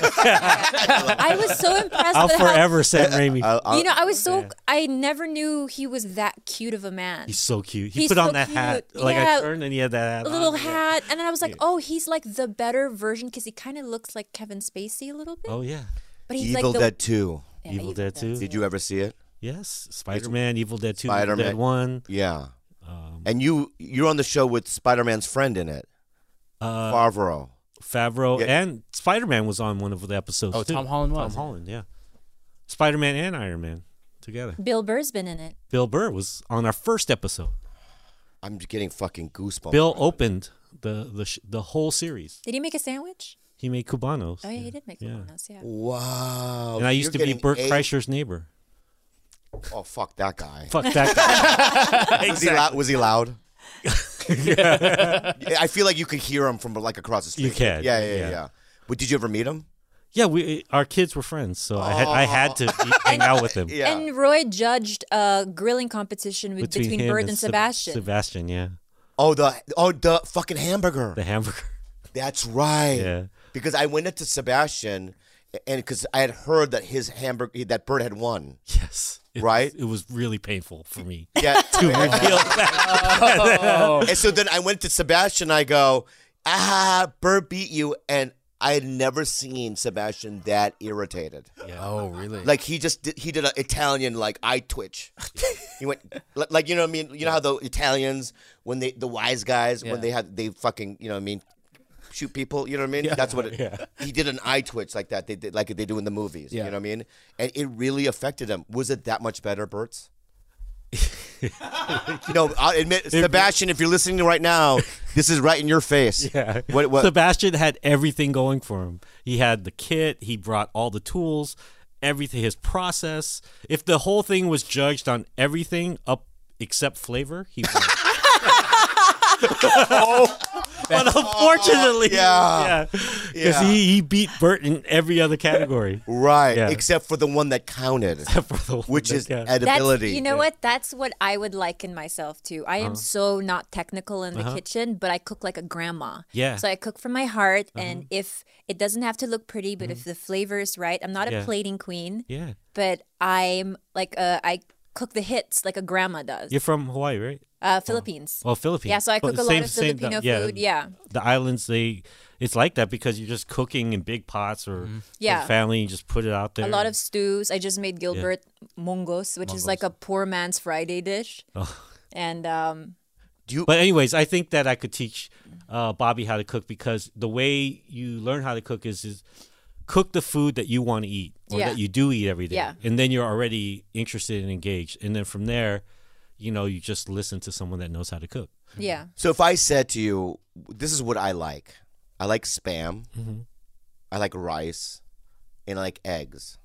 I was so impressed I'll with how forever Sam Raimi. I- I- you know, I was so I never knew he was that cute of a man. He's so cute. He He's put on so that hat. cute. Like Yeah. I turned and he had that hat a little on. hat, and then I was like, "Oh, he's like the better version because he kind of looks like Kevin Spacey a little bit." Oh yeah. but he's Evil like the, Dead two. Yeah, Evil Dead two. Did you ever see it? Yes. Spider Man, Evil Dead two, Evil Spider-Man. Dead one. Yeah. Um, And you you're on the show with Spider-Man's friend in it, uh, Favreau. Favreau Yeah. and Spider Man was on one of the episodes. Oh, too. Tom Holland was. Tom Holland, yeah. Spider Man and Iron Man together. Bill Burr's been in it. Bill Burr was on our first episode. I'm just getting fucking goosebumps. Bill opened the the sh- the whole series. Did he make a sandwich? He made cubanos. Oh yeah, he did make Yeah. Cubanos. Yeah. Wow. And I used You're to be getting Burt eight- Kreischer's neighbor. Oh fuck that guy. Fuck that guy. Was he loud? Was he loud? Yeah, I feel like you could hear him from like across the street. You can, Yeah, yeah, yeah. yeah. yeah. But did you ever meet him? Yeah, we our kids were friends, so I had I had to eat, hang out with him. Yeah. And Roy judged a grilling competition with, between, him Bert and Seb- Sebastian. Sebastian, yeah, oh the oh the fucking hamburger. the hamburger. That's right. Yeah. Because I went up to Sebastian, and because I had heard that his hamburger that Bert had won. Yes, It Right? was- it was really painful for me Yeah. to reveal that. And so then I went to Sebastian. I go, ah, Bert beat you, and I had never seen Sebastian that irritated. Oh, really? Like he just did, he did an Italian like eye twitch. He went li- like you know what I mean. You know how the Italians when they the wise guys Yeah. when they had they fucking you know what I mean shoot people. You know what I mean. That's what it, he did an eye twitch like that. They did like they do in the movies. Yeah. You know what I mean. And it really affected him. Was it that much better, Bert's? No, I'll admit, Sebastian, if you're listening right now, this is right in your face. Yeah. What? What? Sebastian had everything going for him. He had the kit. He brought all the tools, everything, his process. If the whole thing was judged on everything up except flavor, he won. But unfortunately, yeah. because Yeah. he, he beat Bert in every other category. Right, Yeah. except for the one that counted, Except for the one which that is counted. That's, edibility. you know what? That's what I would liken myself to. I Uh-huh. am so not technical in the kitchen, but I cook like a grandma. Yeah. So I cook from my heart, and if it doesn't have to look pretty, but if the flavor is right, I'm not a Yeah. plating queen, Yeah. but I'm like a, I cook the hits like a grandma does. You're from Hawaii, right? Uh, Philippines. Well, Philippines. Yeah, so I Oh, cook a lot same- of same- Filipino yeah, food. Yeah. The islands, they it's like that because you're just cooking in big pots or Yeah. with family. You just put it out there. A lot of stews. I just made Gilbert mongos, which is like a poor man's Friday dish. Oh. And um, But anyways, I think that I could teach uh, Bobby how to cook because the way you learn how to cook is, is cook the food that you want to eat or Yeah. that you do eat every day. Yeah. And then you're already interested and engaged. And then from there, you know, you just listen to someone that knows how to cook. yeah. So if I said to you, "This is what I like. I like spam. Mm-hmm. I like rice, and I like eggs."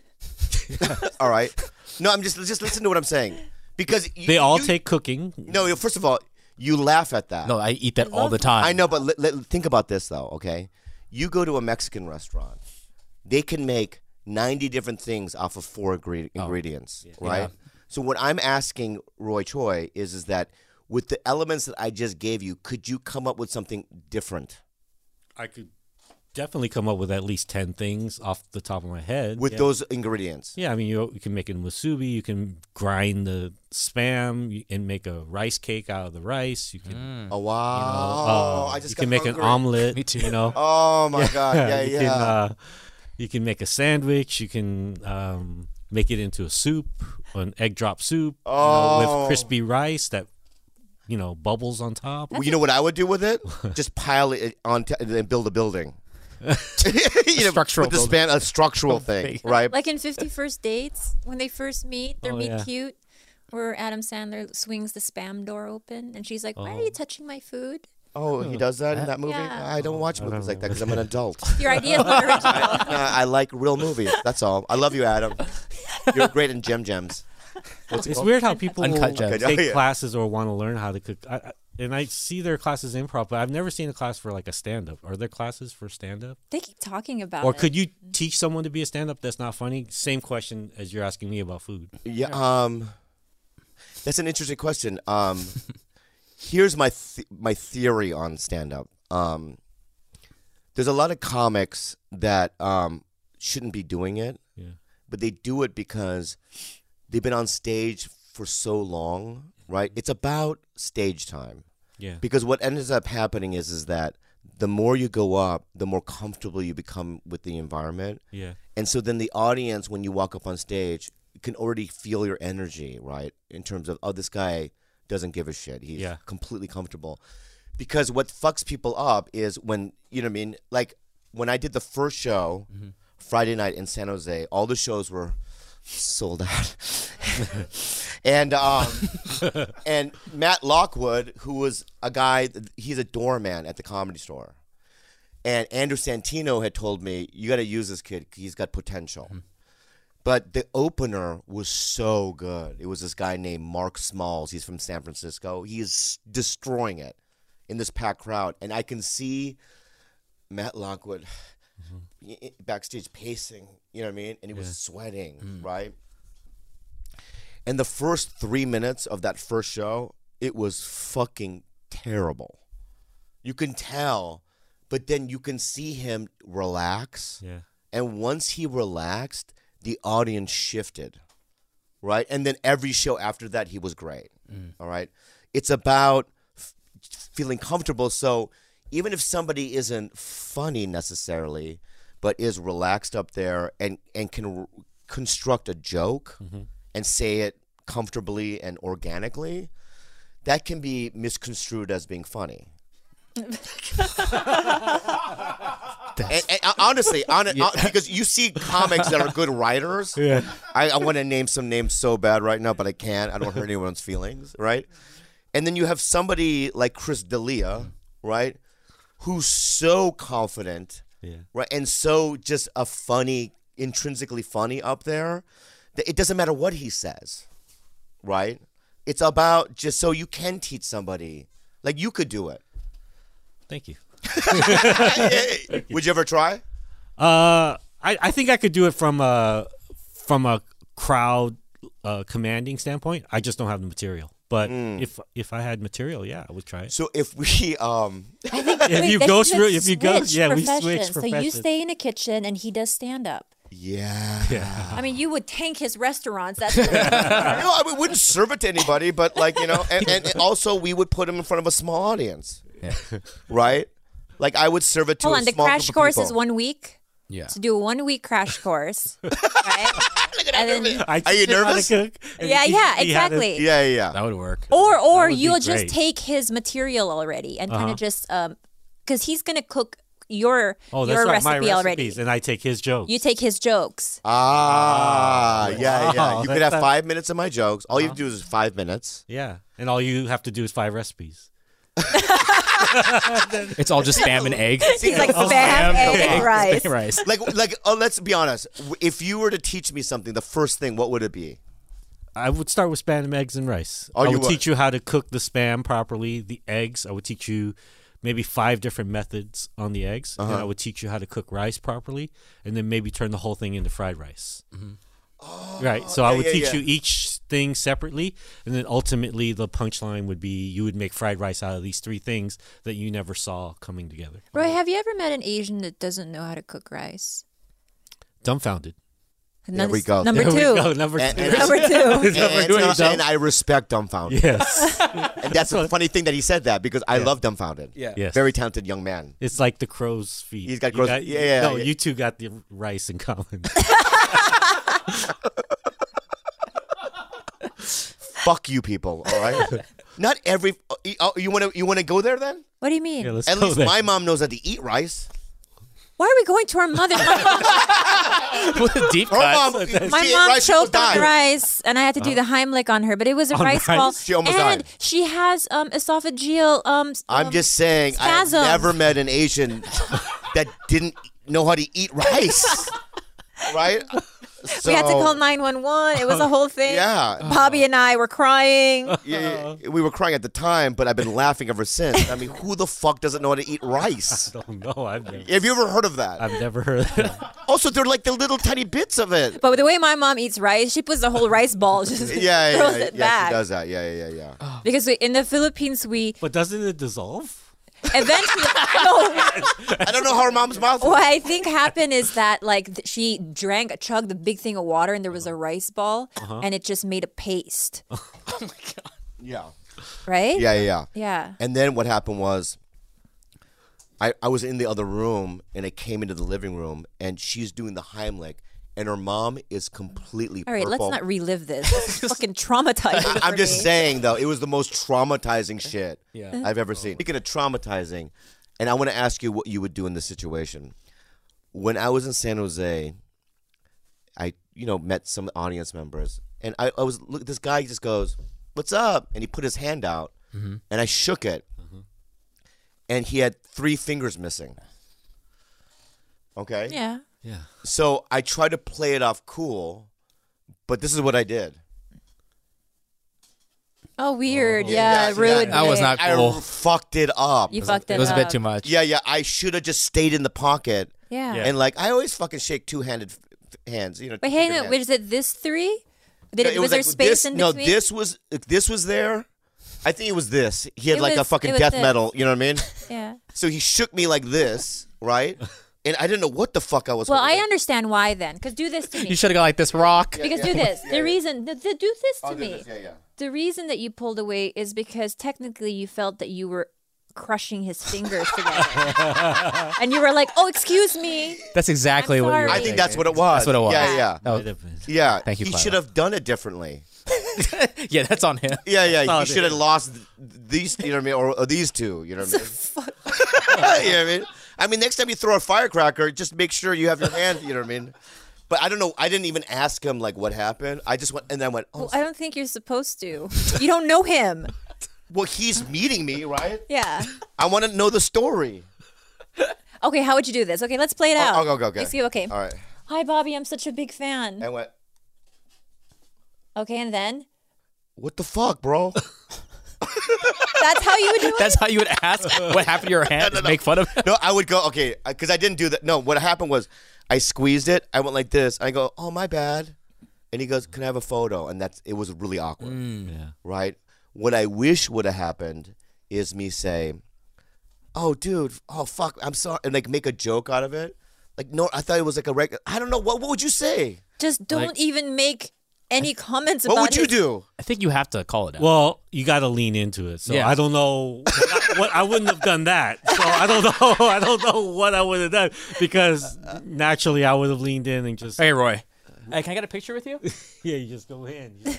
All right. No, I'm just just listen to what I'm saying because you, They all you- take cooking. No, first of all, you laugh at that. No, I eat that all love the time. I know, but let, let- think about this though. Okay, you go to a Mexican restaurant, they can make ninety different things off of four ingre- ingredients, right? Yeah. So what I'm asking Roy Choi is, is that with the elements that I just gave you, could you come up with something different I could definitely come up with at least ten things off the top of my head. with yeah. those ingredients? Yeah, I mean, you, you can make it in musubi. You can grind the spam you- and make a rice cake out of the rice. You can, Oh wow! you know, uh, I just you got can make an hungry. omelet. Me too. You know, Oh my god! Yeah, you yeah. can uh, you can make a sandwich. You can um, make it into a soup, an egg drop soup you know, Oh. with crispy rice that you know bubbles on top. Well, you know what I would do with it? Just pile it on t- and build a building. you know, Structural with the building. span, a structural thing, right? Like in fifty First Dates, when they first meet, they're Oh, meet yeah. cute, where Adam Sandler swings the spam door open, and she's like, "Why are Oh. you touching my food?" Oh, he does that in that movie? Yeah. I don't watch movies like that because I'm an adult. Your idea is not original. Uh, I like real movies. That's all. I love you, Adam. You're great in Gem Gems. What's it It's called? weird how people Uncut will gems. take Oh, yeah. classes or want to learn how to cook. I, I, and I see their classes improv, but I've never seen a class for like a stand-up. Are there classes for stand-up? They keep talking about Or it. could you teach someone to be a stand-up that's not funny? Same question as you're asking me about food. Yeah. Um, that's an interesting question. Um, here's my th- my theory on stand-up. Um, there's a lot of comics that um, shouldn't be doing it, Yeah. but they do it because they've been on stage for so long, right? It's about stage time. Yeah. Because what ends up happening is is that the more you go up, the more comfortable you become with the environment. Yeah. And so then the audience, when you walk up on stage, can already feel your energy, right? In terms of, oh, this guy doesn't give a shit. He's Yeah. completely comfortable. Because what fucks people up is when, you know what I mean? Like when I did the first show, Friday night in San Jose, all the shows were sold out. and um, and Matt Lockwood, who was a guy, he's a doorman at the Comedy Store. And Andrew Santino had told me, you got to use this kid. He's got potential. But the opener was so good. It was this guy named Mark Smalls. He's from San Francisco. He is destroying it in this packed crowd. And I can see Matt Lockwood y- backstage pacing, you know what I mean? And he was sweating, right? And the first three minutes of that first show, it was fucking terrible. You can tell, but then you can see him relax. Yeah. And once he relaxed, the audience shifted, right? And then every show after that, he was great, all right? It's about f- feeling comfortable. So even if somebody isn't funny necessarily, but is relaxed up there and, and can r- construct a joke and say it comfortably and organically, that can be misconstrued as being funny. And, and uh, honestly, on it, uh, because you see comics that are good writers. Yeah. I, I want to name some names so bad right now, but I can't. I don't hurt anyone's feelings, right? And then you have somebody like Chris D'Elia, right, who's so confident, Yeah. right, and so just a funny, intrinsically funny up there that it doesn't matter what he says, right? It's about just so you can teach somebody. Like you could do it. Thank you. Would you ever try? Uh, I, I think I could do it from a from a crowd uh, commanding standpoint. I just don't have the material. But if if I had material, yeah, I would try it. So if we um If you they go should through, if you go, switch yeah, we professions. switch So you professions. stay in a kitchen and he does stand up. yeah. Yeah. I mean, you would tank his restaurants. That's No, I mean, wouldn't serve it to anybody, but like, you know, and, and also we would put him in front of a small audience. Right? Like I would serve it to hold a on. The small crash group of course people. is one week. Yeah. To do a one week crash course, right? And then, I Are you teach him how to nervous? cook, and yeah, he- yeah, he had to- exactly. Yeah, yeah, yeah. That would work. Or or would be you'll just great. take his material already and kind Uh-huh. of just um, because he's gonna cook your Oh, that's your right, recipe my already. recipes, and I take his jokes. You take his jokes. Ah, yeah, yeah. Wow, You could that's have a- five minutes of my jokes. All you have to do is five minutes. Yeah, and all you have to do is five recipes. It's all just spam and egg. He's like Oh, spam, spam, egg, okay. rice. rice. Like, like, oh, let's be honest. W- If you were to teach me something, the first thing, what would it be? I would start with spam, eggs, and rice. Oh, I you would would? teach you how to cook the spam properly. The eggs, I would teach you maybe five different methods on the eggs. And Uh-huh. I would teach you how to cook rice properly, and then maybe turn the whole thing into fried rice. Right. So I yeah, would yeah, teach yeah. you each thing separately, and then ultimately the punchline would be you would make fried rice out of these three things that you never saw coming together. Roy, have you ever met an Asian that doesn't know how to cook rice? Dumbfounded. There we go. Number There we two. go. Number And- two. and- Number two. And, two, and- dumb. and I respect Dumbfounded. Yes. And that's the funny thing that he said that because I love Dumbfounded. Yeah. Yes. Very talented young man. It's like the crow's feet. He's got You crow's- yeah, yeah, No, yeah. you two got the rice in common. Fuck you people, all right? Not every. Oh, you want to you want to go there then? What do you mean? Yeah, let's At go least there. my mom knows how to eat rice. Why are we going to our mother? With a deep Her cut. mom, My she ate mom rice, she almost choked on died. rice, and I had to do the Heimlich on her, but it was a On rice rice? ball. She almost and died. she has um, esophageal. Um, s- I'm um, just saying, I've spasm. never met an Asian that didn't know how to eat rice. Right? So, We had to call nine one one. It was a whole thing. Yeah. Bobby and I were crying. Yeah, yeah, we were crying at the time, but I've been laughing ever since. I mean, who the fuck doesn't know how to eat rice? I don't know. I've never, Have you ever heard of that? I've never heard of that. Also, they're like the little tiny bits of it. But the way my mom eats rice, she puts the whole rice ball, just Yeah, yeah, throws yeah, it yeah, back. she does that. Yeah, yeah, yeah, yeah. Because we, in the Philippines, we But doesn't it dissolve? eventually. no, I don't know how her mom's mouth. what I think happened is that like th- she drank, chugged a big thing of water, and there was a rice ball, Uh-huh. and it just made a paste. Yeah, Right? yeah, yeah, yeah. Yeah. And then what happened was, I I was in the other room, and I came into the living room, and she's doing the Heimlich, and her mom is completely All right, purple. let's not relive this. This is fucking traumatizing. I'm for just me. saying though, it was the most traumatizing shit Yeah. I've ever seen. Speaking of traumatizing, and I want to ask you what you would do in this situation. When I was in San Jose, I you know met some audience members, and I, I was look. This guy just goes, "What's up?" and he put his hand out, Mm-hmm. and I shook it, and he had three fingers missing. Okay. Yeah. Yeah. So I tried to play it off cool, but this is what I did. Oh, weird. Yeah, yeah, yeah, ruined. That was it. not I cool. fucked it up. You fucked it It was a bit up. too much. Yeah, yeah. I should have just stayed in the pocket. Yeah. Yeah. And like I always fucking shake two-handed f- hands, you know. But hang two-fingered on, hands. was it this three? Did No, it, was, there like space this, in no, between? this was this was there. I think it was this. He had It like a was- fucking it was death this. metal. You know what I mean? Yeah. So he shook me like this, right? And I didn't know what the fuck I was. Well, I holding. understand why then. Because do this to me. You should have got like this rock. Because do this. The reason, the, the, do this to I'll do me. this, Yeah, yeah. The reason that you pulled away is because technically you felt that you were crushing his fingers together. And you were like, oh, excuse me. That's exactly I'm what you were sorry. I think that's what it was. That's what it was. Yeah, yeah, Oh, Might have been. yeah. Thank you, He Clara. should have done it differently. yeah, that's on him. Yeah, yeah. Solid. He should have lost th- these. You know what I mean? Or, or these two. You know what I mean? you know what I mean? I mean, next time you throw a firecracker, just make sure you have your hand. You know what I mean? But I don't know. I didn't even ask him like what happened. I just went and then went. Oh, Well, I don't think you're supposed to. You don't know him. well, he's meeting me, right? Yeah. I want to know the story. Okay, how would you do this? Okay, let's play it out. Oh, okay, okay, okay. Excuse- okay. All right. Hi, Bobby. I'm such a big fan. And went. Okay, and then What the fuck, bro? that's how you would do it. That's how you would ask what happened to your hand. Make fun of him. No, I would go. Okay, because I didn't do that. No, what happened was I squeezed it. I went like this. I go, oh my bad. And he goes, can I have a photo? And that's it was really awkward. Yeah. Right? What I wish would have happened is me say, "Oh, dude, oh fuck, I'm sorry," and like make a joke out of it. Like, no, I thought it was like a regular. I don't know what. What would you say? Just don't Like- even make any comments What about would you his- do? I think you have to call it out. Well, you got to lean into it. So Yeah. I don't know. What I, what, I wouldn't have done that. So I don't know. I don't know what I would have done because naturally I would have leaned in and just hey, Roy. Hey, can I get a picture with you? yeah, you just go in. You-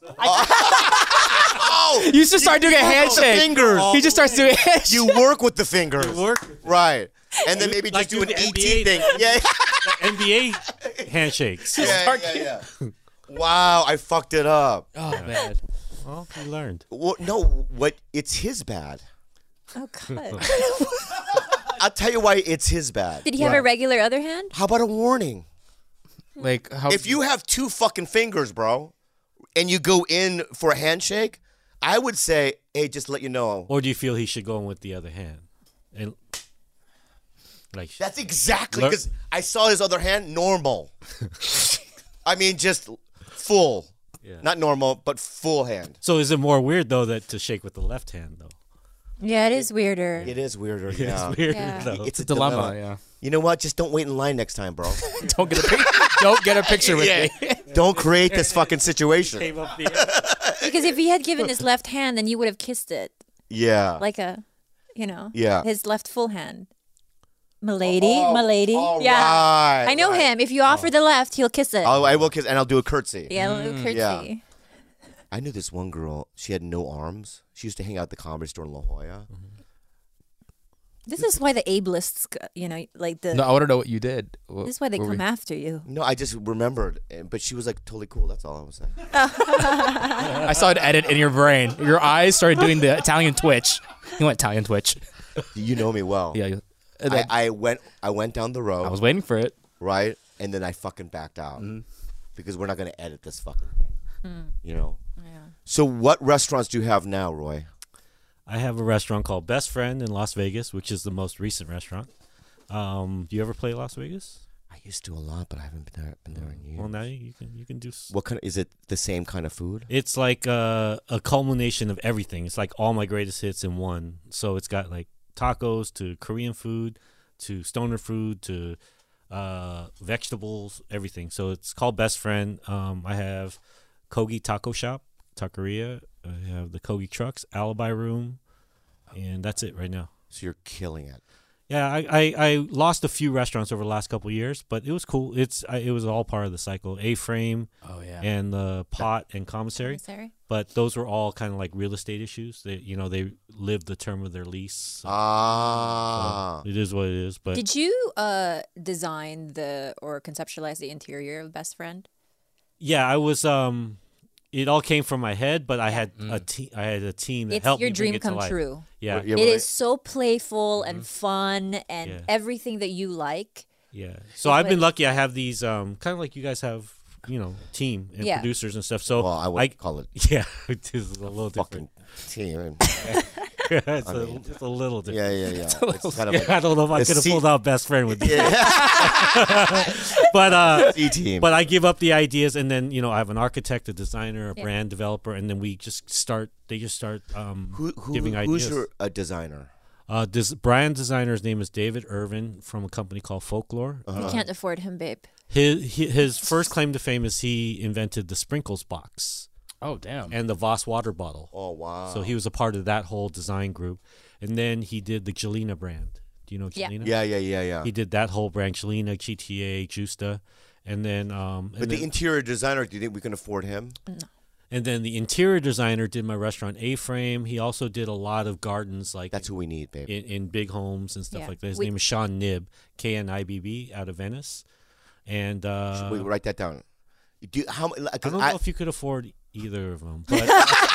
Oh, You just start doing a the handshake. fingers. He just starts doing a handshake. You work with the fingers. work Right. And then maybe Like just do do an the E N B T A thing. Yeah. N B A handshakes. yeah, yeah, yeah. Wow, I fucked it up. Oh man. Well, you learned. Well, no, what? It's his bad. Oh God. I'll tell you why it's his bad. Did he have a regular other hand? How about a warning? Like how? If you have two fucking fingers, bro, and you go in for a handshake, I would say, hey, just let you know. Or do you feel he should go in with the other hand? And like That's exactly Lear- because I saw his other hand normal. I mean, just full. Yeah. Not normal, but full hand. so is it more weird though that to shake with the left hand though? Yeah, it is weirder. It is weirder. Yeah. It's weird Yeah. though. It's a dilemma, dilemma. yeah. You know what? Just don't wait in line next time, bro. Don't get a pic- don't get a picture with Yeah. me. Don't create this fucking situation. Came up the Because if he had given his left hand, then you would have kissed it Yeah. like a, you know, Yeah. his left full hand. Milady, Oh, milady. all yeah. right, I know right. him. If you offer the left, he'll kiss it. I'll, I will kiss, and I'll do a curtsy. yeah, a little curtsy. yeah. I knew this one girl. She had no arms. She used to hang out at the Comedy Store in La Jolla. This is why the ableists, go- you know, like the. No, I want to know what you did. Wh- This is why they were come we- after you. No, I just remembered, and- but she was like totally cool. That's all I was saying. I saw an edit in your brain. Your eyes started doing the Italian twitch. You went Italian twitch. You know me well. Yeah. you- and I, then- I went. I went down the road. I was waiting for it. right, and then I fucking backed out Mm-hmm. because we're not gonna edit this fucking thing. You know. Yeah. So what restaurants do you have now, Roy? I have a restaurant called Best Friend in Las Vegas, which is the most recent restaurant. Um, do you ever play Las Vegas? I used to a lot, but I haven't been there, been there in years. Well, now you can you can do. s- What kind of, is it? The same kind of food? It's like uh, a culmination of everything. It's like all my greatest hits in one. So it's got like tacos to Korean food to stoner food to uh, vegetables, everything. So it's called Best Friend. Um, I have Kogi Taco Shop, Taqueria. I have the Kogi Trucks, Alibi Room, and that's it right now. So you're killing it. Yeah, I, I, I lost a few restaurants over the last couple of years, but it was cool. It's I, it was all part of the cycle. A-frame Oh yeah. and the pot and commissary, Sorry. but those were all kind of like real estate issues. They you know they lived the term of their lease. So, Ah. so it is what it is. But Did you uh design the or conceptualize the interior of Best Friend? yeah, I was um, it all came from my head, but I had a team. I had a team that It's helped your me bring dream it to come life. true. Yeah, Yeah, It but is so playful and fun and Yeah. everything that you like. yeah. So It's I've been like- lucky. I have these um, kind of like you guys have, you know, team and Yeah. producers and stuff. So Well, I would I call it yeah, it is a little different. fucking team. it's, I a, mean- it's a little different. Yeah, yeah, yeah. It's kind of Yeah, like I don't know if I The could have C- pulled out Best Friend with you, yeah, but uh, C team. but I give up the ideas, and then you know I have an architect, a designer, a Yeah. brand developer, and then we just start. They just start um, who, who, giving who's ideas. your uh, designer? Uh, this brand designer's name is David Irvin from a company called Folklore. Uh-huh. You can't afford him, babe. His he- his first claim to fame is he invented the sprinkles box Oh damn. and the Voss water bottle. Oh wow. So he was a part of that whole design group, and then he did the Gelina brand. Do you know Yeah. Gelina? Yeah, yeah, yeah, yeah. He did that whole brand, Gelina, G T A, Justa, and then um, and But then, the interior designer, do you think we can afford him? and then the interior designer did my restaurant A-Frame. He also did a lot of gardens, like That's who we need, babe. in, in big homes and stuff Yeah. like that. His We- name is Sean Nib, K N I B B, out of Venice, and uh, Wait, write that down. Do you, how? I Because don't I, know if you could afford either of them, but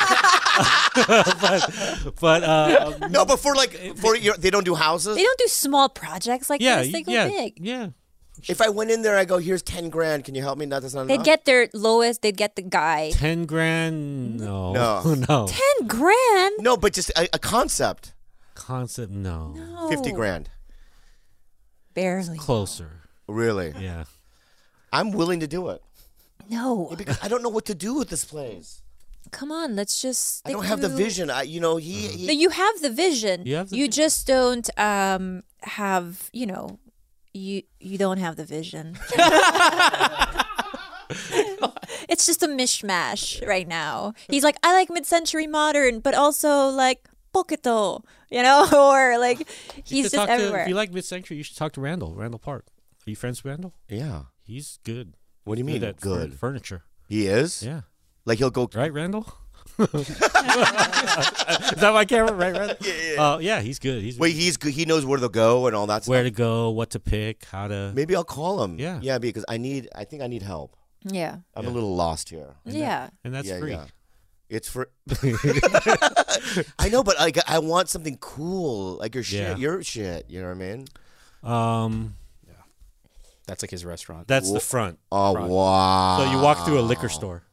but, but uh, no, but for like for your, they don't do houses. They don't do small projects like yeah, this. They go yeah, big. yeah. If I went in there, I go, here's ten grand. Can you help me? No, that's not They'd enough. get their lowest. They'd get the guy. Ten grand? No, No. no. Ten grand. No, but just a, a concept. Concept? No. No. Fifty grand. Barely. Closer. Really? Yeah. I'm willing to do it No. because I don't know what to do with this place. Come on. Let's just. I Stick don't have the to- vision. I, you know, he. Mm-hmm. he No, you have the vision. You have the You vision. just don't um have. You know. You you don't have the vision. It's just a mishmash right now. He's like, I like mid-century modern, but also like poquito, you know, or like You he's should just talk to- everywhere. if you like mid-century, you should talk to Randall. Randall Park. Are you friends with Randall? yeah. He's good. What do you mean at fur- good? furniture. He is. Yeah. Like he'll go. Right, Randall? Is that my camera? Right, Randall? Yeah, yeah. Uh, yeah, he's good. He's Wait, he's good. He knows where to go and all that where stuff. to go, what to pick, how to. Maybe I'll call him. Yeah. Yeah, because I need. I think I need help. yeah, I'm Yeah. a little lost here. yeah. And that's yeah, free. yeah. It's for. I know, but like I want something cool, like your shit, Yeah. your shit. You know what I mean? Um, That's like his restaurant. that's Wha- the front. Oh Front. wow! So you walk through a liquor store.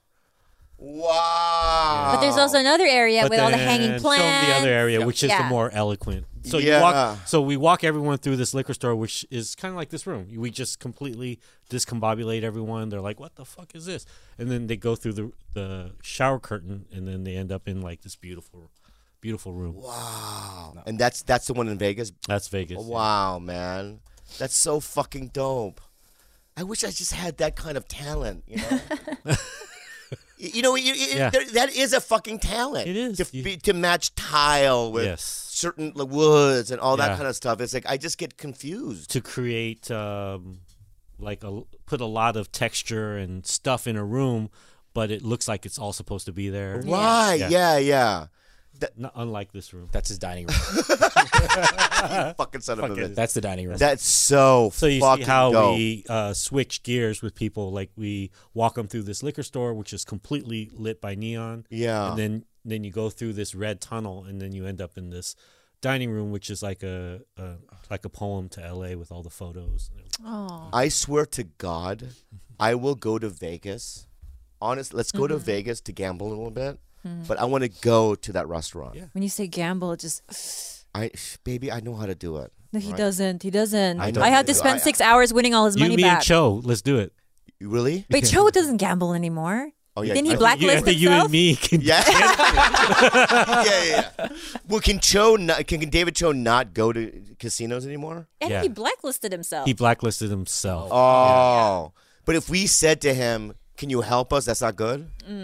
Wow! But there's also another area But with all the then hanging show 'em plants. the other area, Yeah. which is the Yeah. more eloquent. So Yeah. you walk. So we walk everyone through this liquor store, which is kind of like this room. We just completely discombobulate everyone. They're like, "What the fuck is this?" And then they go through the the shower curtain, and then they end up in like this beautiful, beautiful room. Wow! And that's that's the one in Vegas. That's Vegas. yeah. Wow, man, that's so fucking dope. I wish I just had that kind of talent. You know. Y- You know, you, you, Yeah. there, that is a fucking talent. It is. to, You- be, to match tile with Yes. certain like, woods and all that Yeah. kind of stuff. It's like I just get confused. To create um, like a put a lot of texture and stuff in a room, but it looks like it's all supposed to be there. Right? Yeah. Yeah, yeah. Not unlike this room. That's his dining room. Fucking son of a Fucking- bitch. That's the dining room. That's so. So you see fucking how dope. we uh, switch gears with people. Like we walk them through this liquor store, which is completely lit by neon. Yeah. And then then you go through this red tunnel, and then you end up in this dining room, which is like a, a like a poem to L A with all the photos. Oh. I swear to God, I will go to Vegas. Honest, let's go to Vegas to gamble a little bit. But I want to go to that restaurant. Yeah. When you say gamble, it just I, baby, I know how to do it. no, he right? doesn't. He doesn't. I I, don't- had to I- spend I- six hours winning all his You, money me, back. and Cho, let's do it. You really? Wait, Cho doesn't gamble anymore. Oh yeah. Didn't he I think- blacklist You, I think you himself? and me can. Yeah. yeah, yeah, yeah. Well, can Cho not, can, can David Cho not go to casinos anymore? And Yeah. he blacklisted himself. He blacklisted himself. Oh. But if we said to him, "Can you help us?" That's not good.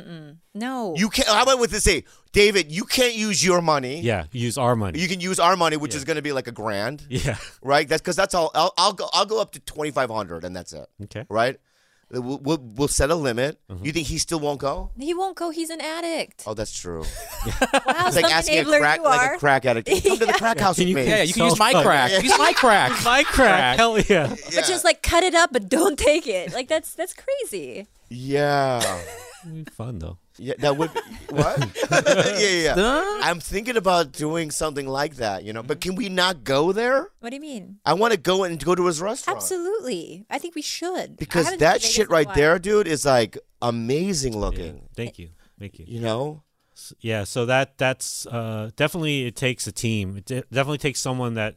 no. You can't. How about with this? Say, David, you can't use your money. Yeah, use our money. You can use our money, which is going to be like a grand, yeah. right? That's because that's all. I'll, I'll go. I'll go up to twenty five hundred, and that's it. Okay. Right? We'll, we'll we'll set a limit. Mm-hmm. You think he still won't go? he won't go. He's an addict. Oh, that's true. Wow, It's like some asking a enabler crack, you like are. a crack addict. Come to the crack house Can with you- me. yeah, you can So use my fun. crack. Use my crack. My crack. Hell yeah. But just like cut it up, but don't take it. Like that's that's crazy. Yeah. It'd be fun though. Yeah, that would be, what? yeah, yeah, yeah. I'm thinking about doing something like that, you know. But can we not go there? What do you mean? I want to go and go to his restaurant. Absolutely. I think we should. I Because haven't been that to Vegas shit in a right while. there, dude, is like amazing Yeah. looking. Thank you. Thank you. You know? S- Yeah. So that that's uh, definitely it takes a team. It de- definitely takes someone that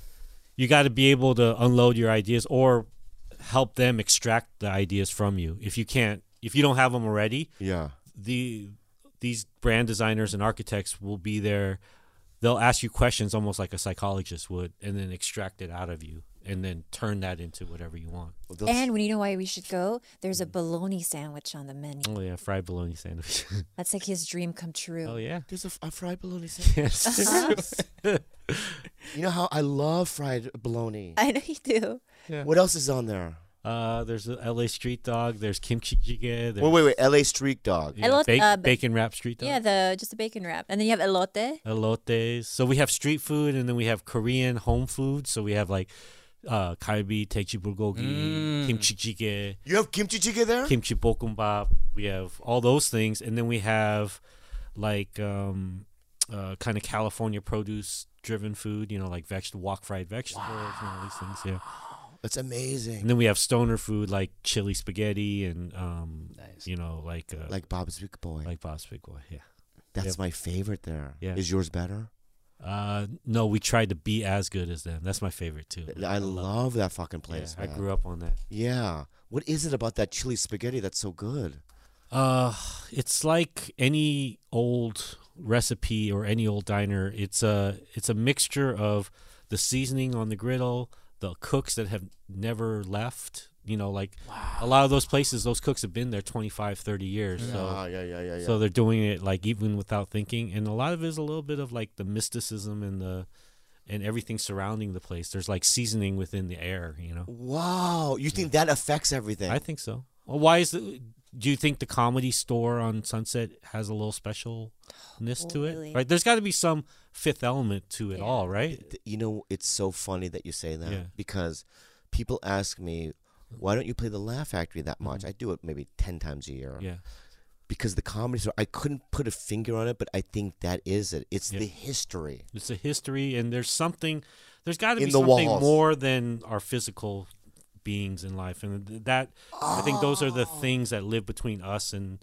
you got to be able to unload your ideas or help them extract the ideas from you. If you can't, if you don't have them already, Yeah. the these brand designers and architects will be there. They'll ask you questions almost like a psychologist would, and then extract it out of you, and then turn that into whatever you want. Well, those- And when you know why we should go, there's a bologna sandwich on the menu. Oh yeah, fried bologna sandwich. That's like his dream come true. oh yeah. there's a, f- a fried bologna sandwich. Yes. You know how I love fried bologna. I know you do. What else is on there? Uh, there's a L A street dog. There's kimchi jjigae. There's Wait, wait, wait. L A street dog. yeah, Elote- bake- uh, b- bacon wrap street dog. Yeah, the just a bacon wrap, and then you have elote. Elotes. So we have street food, and then we have Korean home food. So we have like uh, kalbi, taechi bulgogi, Mm. kimchi jjigae, You have kimchi jjigae there? kimchi bokkeumbap. We have all those things, and then we have like um, uh, kind of California produce driven food. You know, like vegetable wok fried vegetables and all these things. Yeah. That's amazing. And then we have stoner food like chili spaghetti and um, Nice. you know, like uh, Like Bob's Big Boy. like Bob's Big Boy. Yeah. That's Yep. my favorite there. Yeah. Is yours better? Uh, no, we tried to be as good as them. That's my favorite too. I love that fucking place. Yeah, I man. grew up on that. Yeah. What is it about that chili spaghetti that's so good? Uh, it's like any old recipe or any old diner. It's a it's a mixture of the seasoning on the griddle, the cooks that have never left. You know, like a lot of those places, those cooks have been there twenty-five, thirty years. So Ah, yeah, yeah, yeah, yeah. so they're doing it like even without thinking, and a lot of it is a little bit of like the mysticism and the and everything surrounding the place. There's like seasoning within the air. You know, wow. You think that affects everything? I think so. Well, why is the? Do you think the Comedy Store on Sunset has a little specialness to it? Totally. Right? There's got to be some fifth element to it Yeah. all, right? Th- You know, it's so funny that you say that Yeah. because people ask me, why don't you play the Laugh Factory that much? I do it maybe ten times a year. Mm-hmm. Yeah. Because the comedy store, I couldn't put a finger on it, but I think that is it. It's Yeah. the history. It's a history, and there's something. There's got to In be the something walls. more than our physical beings in life, and th- that I think those are the things that live between us and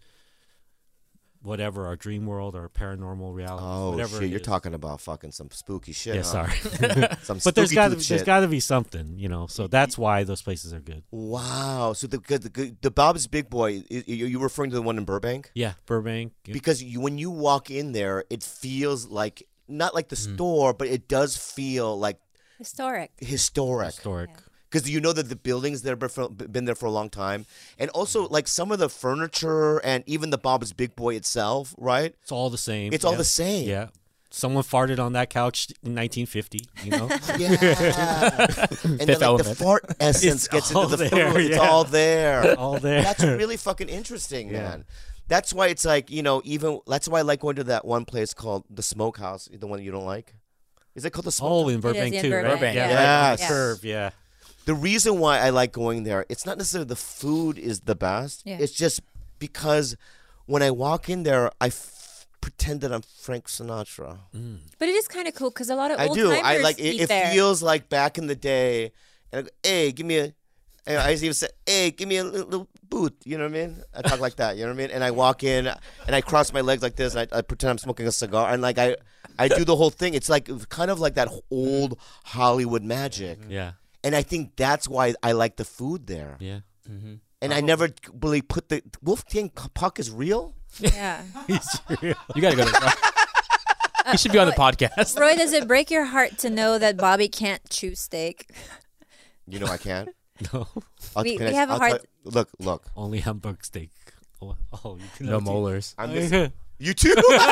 whatever our dream world or paranormal reality. Oh, whatever shit. it You're is. talking about fucking some spooky shit. Yeah, huh? sorry. Some But there's spooky got to tooth there's shit. got to be something, you know. So that's why those places are good. Wow. So the, the the the Bob's Big Boy, i- you you referring to the one in Burbank? Yeah, Burbank. yeah. Because you, when you walk in there, it feels like not like the Mm. store, but it does feel like Historic. historic. Historic. Because you know that the buildings that have been there for a long time, and also like some of the furniture and even the Bob's Big Boy itself, right? It's all the same. It's all yeah. the same. Yeah. Someone farted on that couch in nineteen fifty, you know? Yeah. and then, like, the Element. fart essence It's gets all into the there, food. It's yeah. all there. all there. That's really fucking interesting, Yeah. man. That's why it's like, you know, even that's why I like going to that one place called the Smokehouse, the one you don't like. Is it called the Smokehouse? Oh, in Burbank in too, right? Burbank, Yeah, yeah. right. Yes. Curve, yeah. The reason why I like going there, it's not necessarily the food is the best. Yeah. It's just because when I walk in there, I f- pretend that I'm Frank Sinatra. But it is kind of cool because a lot of I old do. timers I like it. eat It there. feels like back in the day. And I go, hey, give me a. And I even say, hey, give me a little, little boot. You know what I mean? I talk like that. You know what I mean? And I walk in and I cross my legs like this. And I, I pretend I'm smoking a cigar. And like I, I do the whole thing. It's like kind of like that old Hollywood magic. Yeah. And I think that's why I like the food there. Yeah. And I never really put the Wolfgang Puck is real. Yeah. You gotta go to. He should be on the podcast. Roy, does it break your heart to know that Bobby can't chew steak? You know I can't. No. I'll- We- can we I- have a I'll hard- tell- Look, look. Only Hamburg steak. Oh, oh you can No molars, I'm this, you too.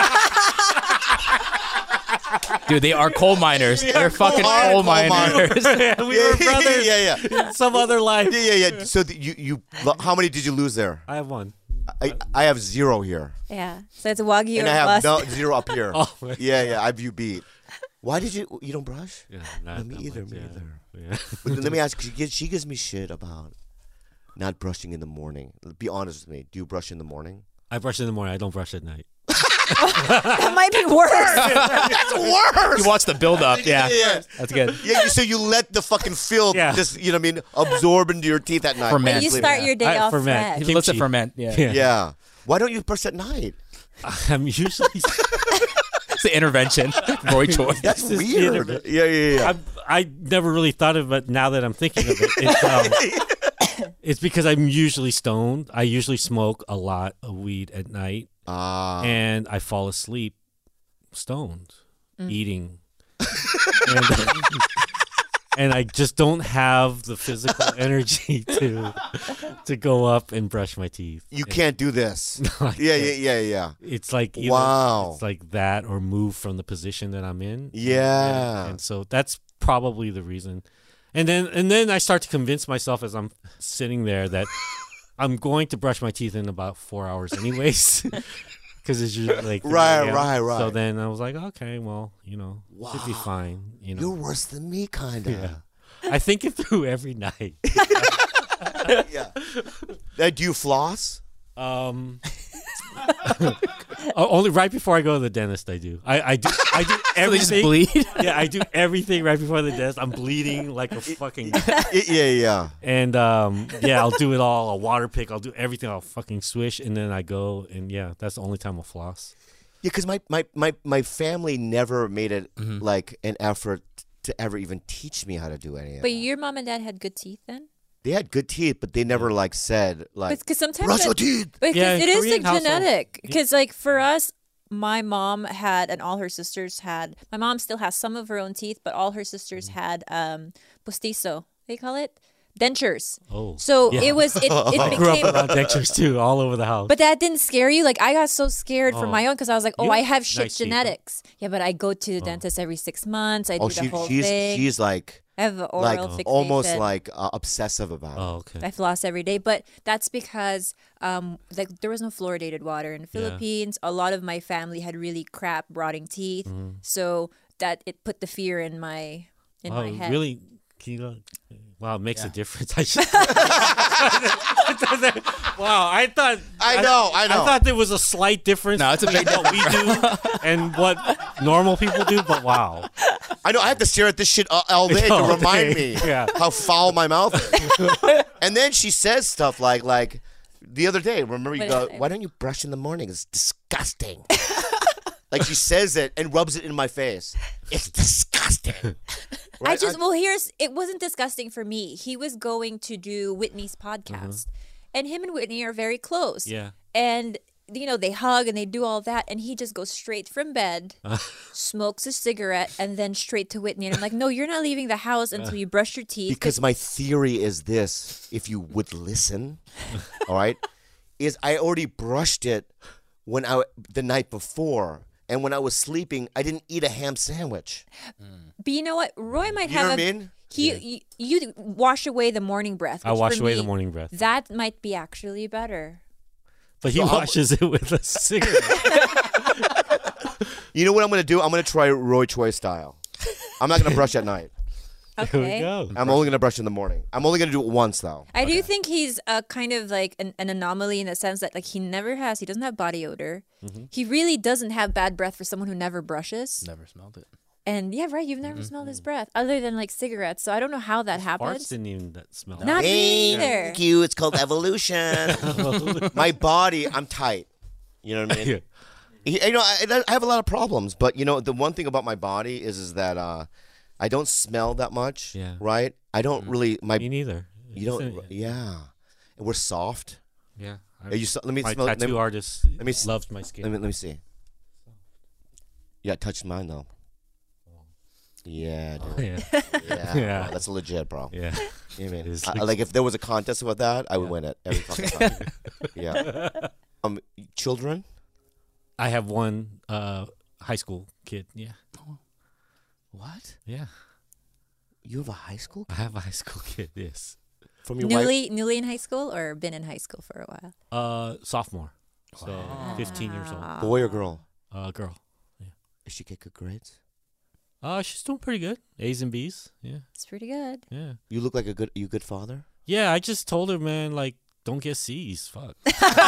dude. They are coal miners. They're fucking hard coal coal miners. miners. yeah, we were brothers. yeah, yeah. in some other life. Yeah, yeah, yeah. So the, you, you, how many did you lose there? I have one. I, I have zero here, Yeah. So it's Wagyu and or I have bust. no zero up here. Oh, my- Yeah, yeah. I've you beat. Why did you? You don't brush? Yeah, not No, me that either, much, me yeah. either. Yeah. But let me ask. She gives, she gives me shit about not brushing in the morning. Be honest with me. Do you brush in the morning? I brush in the morning. I don't brush at night. That might be worse. That's worse. You watch the build up. Yeah, Yeah. that's good. Yeah, you- so you let the fucking filth Yeah. just, you know what I mean, absorb into your teeth at night. Ferment. But you Sleep. start your day I off ferment. fresh. He lets it Kimchi. ferment. Yeah, Yeah. Yeah. Why don't you brush at night? I'm usually. it's the intervention. Roy Choi. That's This is weird. theater. Yeah, yeah, yeah. I I never really thought of it. Now that I'm thinking of it, it's, um, it's because I'm usually stoned. I usually smoke a lot of weed at night, Ah. and I fall asleep stoned, Mm. eating, and, and I just don't have the physical energy to to go up and brush my teeth. you And- can't do this. No, I Yeah, can't. yeah, yeah, yeah. It's like either Wow. it's like that or move from the position that I'm in. Yeah. and, and so that's probably the reason. And then and then I start to convince myself as I'm sitting there that I'm going to brush my teeth in about four hours anyways, because it's usually like three Right, a m. right, right. So then I was like, okay, well, you know, should be Wow. fine. You know, You're worse than me, kind of. Yeah. I think it through every night. Yeah. Uh, do you floss? Um, oh, only right before I go to the dentist, I do. I, I do. I do So they just everything. bleed. Yeah, I do everything right before the dentist. I'm bleeding like a fucking. Y- yeah, yeah. And um, yeah, I'll do it all. I'll water pick. I'll do everything. I'll fucking swish, and then I go, and yeah, that's the only time I'll floss. Yeah, because my, my, my, my family never made it Mm-hmm. like an effort to ever even teach me how to do any of But that. your mom and dad had good teeth then? They had good teeth, but they never like said like Because sometimes brush that- your teeth. Because Yeah, it is Korean like household- genetic. Because like for us, my mom had, and all her sisters had. My mom still has some of her own teeth, but all her sisters had um, postizo. They call it dentures. Oh, So yeah. it was it, it I grew up became. around dentures too, all over the house. But that didn't scare you? Like I got so scared for Oh. my own because I was like, oh, You I have have shit nice teeth, huh? genetics. Yeah, but I go to the dentist every six months. I Oh, do the she, whole she's thing. she's like I have an oral like fixation. almost like uh, obsessive about it. Oh, okay. I floss every day, but that's because um, like there was no fluoridated water in the Philippines. A lot of my family had really crap rotting teeth, Mm-hmm. so that it put the fear in my in Wow, my head. really? Can you go? Wow, it makes a difference. I should. Wow, I thought. I know, I know. I thought there was a slight difference. No, it's a big between what we do and what normal people do. But wow, I know I have to stare at this shit all, all day to All remind day, me yeah. how foul my mouth is. And then she says stuff like like the other day, remember you Wait, go, I- why don't you brush in the morning? It's disgusting. Like she says it and rubs it in my face. It's disgusting. I Right? just well, here's it wasn't disgusting for me. He was going to do Whitney's podcast, and him and Whitney are very close. Mm-hmm. Yeah. and you know they hug and they do all that, and he just goes straight from bed, Uh. smokes a cigarette, and then straight to Whitney. And I'm like, no, you're not leaving the house until you brush your teeth. Because my theory is this, if you would listen, all right, is I already brushed it when I the night before. And when I was sleeping, I didn't eat a ham sandwich. But you know what? Roy might You know have what I a. mean? He, you, you wash away the morning breath. I which wash for away me, the morning breath. That might be actually better. but he So I'm- washes it with a cigarette. You know what I'm gonna do? I'm gonna try Roy Choi style. I'm not gonna brush at night. There we Okay. go. I'm only gonna brush in the morning. I'm only gonna do it once though. I do think he's a kind of like an, an anomaly in the sense that like he never has, he doesn't have body odor. Mm-hmm. He really doesn't have bad breath for someone who never brushes. Never smelled it. And yeah, right, you've never smelled his breath other than like cigarettes. So I don't know how that Farts happens. didn't even that smell. Not me either. Thank you. It's called evolution. My body, I'm tight. You know what I mean? Yeah. You know, I, I have a lot of problems, but you know, the one thing about my body is is that uh, I don't smell that much. Yeah. Right. I don't really. My Me neither. you don't. Isn't it? Yeah. And we're soft. Yeah. I- Are you so- let me my smell- let tattoo me- artist let me s- loves my skin. Let me let me see. Yeah, it touched mine though. Yeah, dude. yeah. Yeah, Yeah. bro, that's legit, bro. Yeah. You know what I mean? It's I- like- like if there was a contest with that, I would win it every fucking time. Yeah. Um, children. I have one uh, high school kid. Yeah. What? Yeah. You have a high school I have a high school kid. Yes. from your wife? Newly newly in high school or been in high school for a while? Uh, sophomore. So fifteen years old. Boy or girl? Uh, girl. Does she get good grades? Uh, she's doing pretty good. A's and B's. Yeah. It's pretty good. Yeah. You look like a good. You a good father? Yeah. I just told her, man, like, don't get C's. Fuck.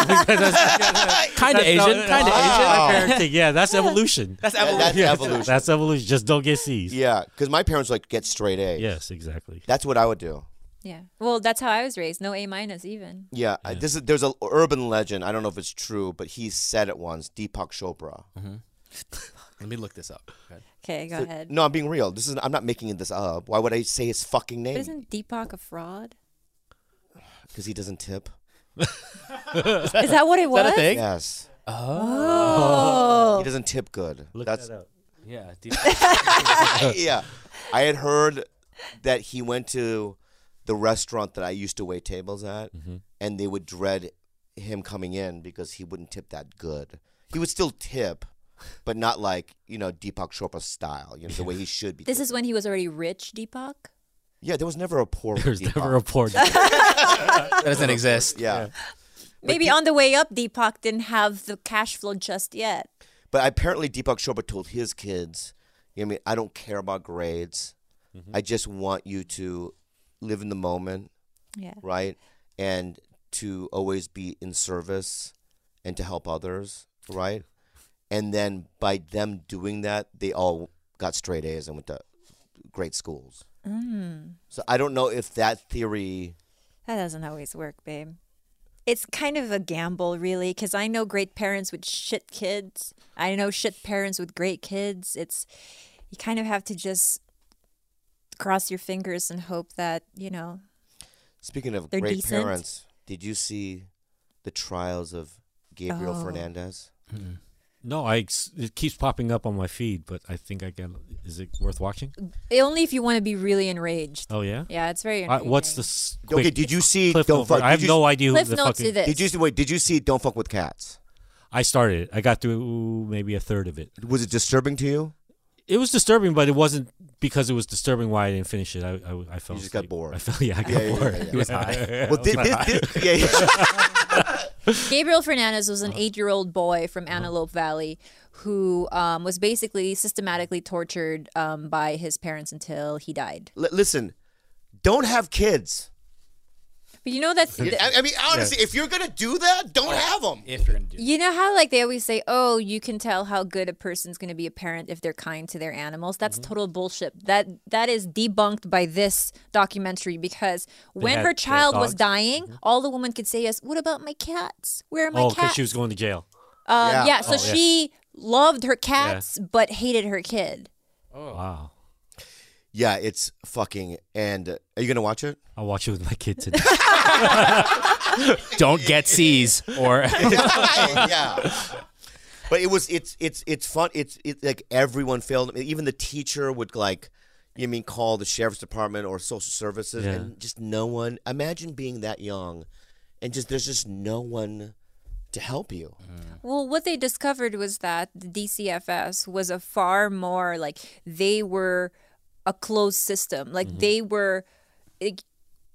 Kind of Asian. Kind of Wow. Asian. Parenting. Yeah. That's evolution. That's That- evolution. that's Yeah, evolution. That's evolution. Just don't get C's. Yeah, because my parents like get straight A's. Yes, exactly. That's what I would do. Yeah. Well, that's how I was raised. No A minus even. Yeah, I- this is there's a urban legend. I don't know if it's true, but he said it once. Deepak Chopra. Let me look this up. Good. Okay, go ahead. No, I'm being real. This is I'm not making this up. Why would I say his fucking But name? isn't Deepak a fraud? Because he doesn't tip. Is that what it was? that a thing? Yes, Oh. he doesn't tip good. Look That's that up. Yeah. Deep- yeah. I had heard that he went to the restaurant that I used to wait tables at, and they would dread him coming in because he wouldn't tip that good. He would still tip, but not like, you know, Deepak Chopra style, you know, the way he should be. This is when he was already rich, Deepak? Yeah, there was never a poor There's Deepak. never a poor. that doesn't exist. Yeah. Maybe on the way up, Deepak didn't have the cash flow just yet. But apparently Deepak Chopra told his kids, you know what I mean, I don't care about grades. I just want you to live in the moment, Yeah. right? And to always be in service and to help others, right? And then by them doing that, they all got straight A's and went to great schools. So I don't know if that theory. That doesn't always work, babe. It's kind of a gamble, really, because I know great parents with shit kids. I know shit parents with great kids. It's you kind of have to just cross your fingers and hope that, you know. Speaking of They're great decent. parents, did you see the trials of Gabriel Oh. Fernandez? No, I. It keeps popping up on my feed, but I think I get. Is it worth watching? Only if you want to be really enraged. Oh yeah. Yeah, it's very Uh, enraging. what's the s- quick Okay, did you see? cliff Don't note? fuck. I have did you, no idea who Cliff the notes fucking. to this. Did you see? Wait, did you see? Don't fuck with cats. I started it. I got through maybe a third of it. Was it disturbing to you? It was disturbing, but it wasn't because it was disturbing why I didn't finish it. I I, I felt You just got bored. I felt yeah, I got Yeah, yeah, bored. yeah, yeah. He was high. Well, thi- thi- thi- yeah, yeah. Gabriel Fernandez was an Uh-huh. eight-year-old boy from Antelope Valley who um, was basically systematically tortured um, by his parents until he died. L- listen, don't have kids. But you know that I, I mean, honestly, if you're gonna do that, don't have them. If you're gonna do. you know how like they always say, "Oh, you can tell how good a person's going to be a parent if they're kind to their animals." That's Mm-hmm. total bullshit. That that is debunked by this documentary because when had- her they had child was dogs? Mm-hmm. dying, all the woman could say is, "What about my cats? Where are my Oh, cats?" because she was going to jail. Uh, Yeah. yeah. So Oh, yeah. she loved her cats but hated her kid. Wow. Yeah, it's fucking. And uh, are you gonna watch it? I'll watch it with my kid today. Don't get C's or yeah. But it was. It's. It's. It's fun. It's. It's like everyone failed. Even the teacher would like. You mean call the sheriff's department or social services, Yeah. and just no one. Imagine being that young, and just there's just no one to help you. Well, what they discovered was that the D C F S was a far more like they were a closed system. Like they were, it-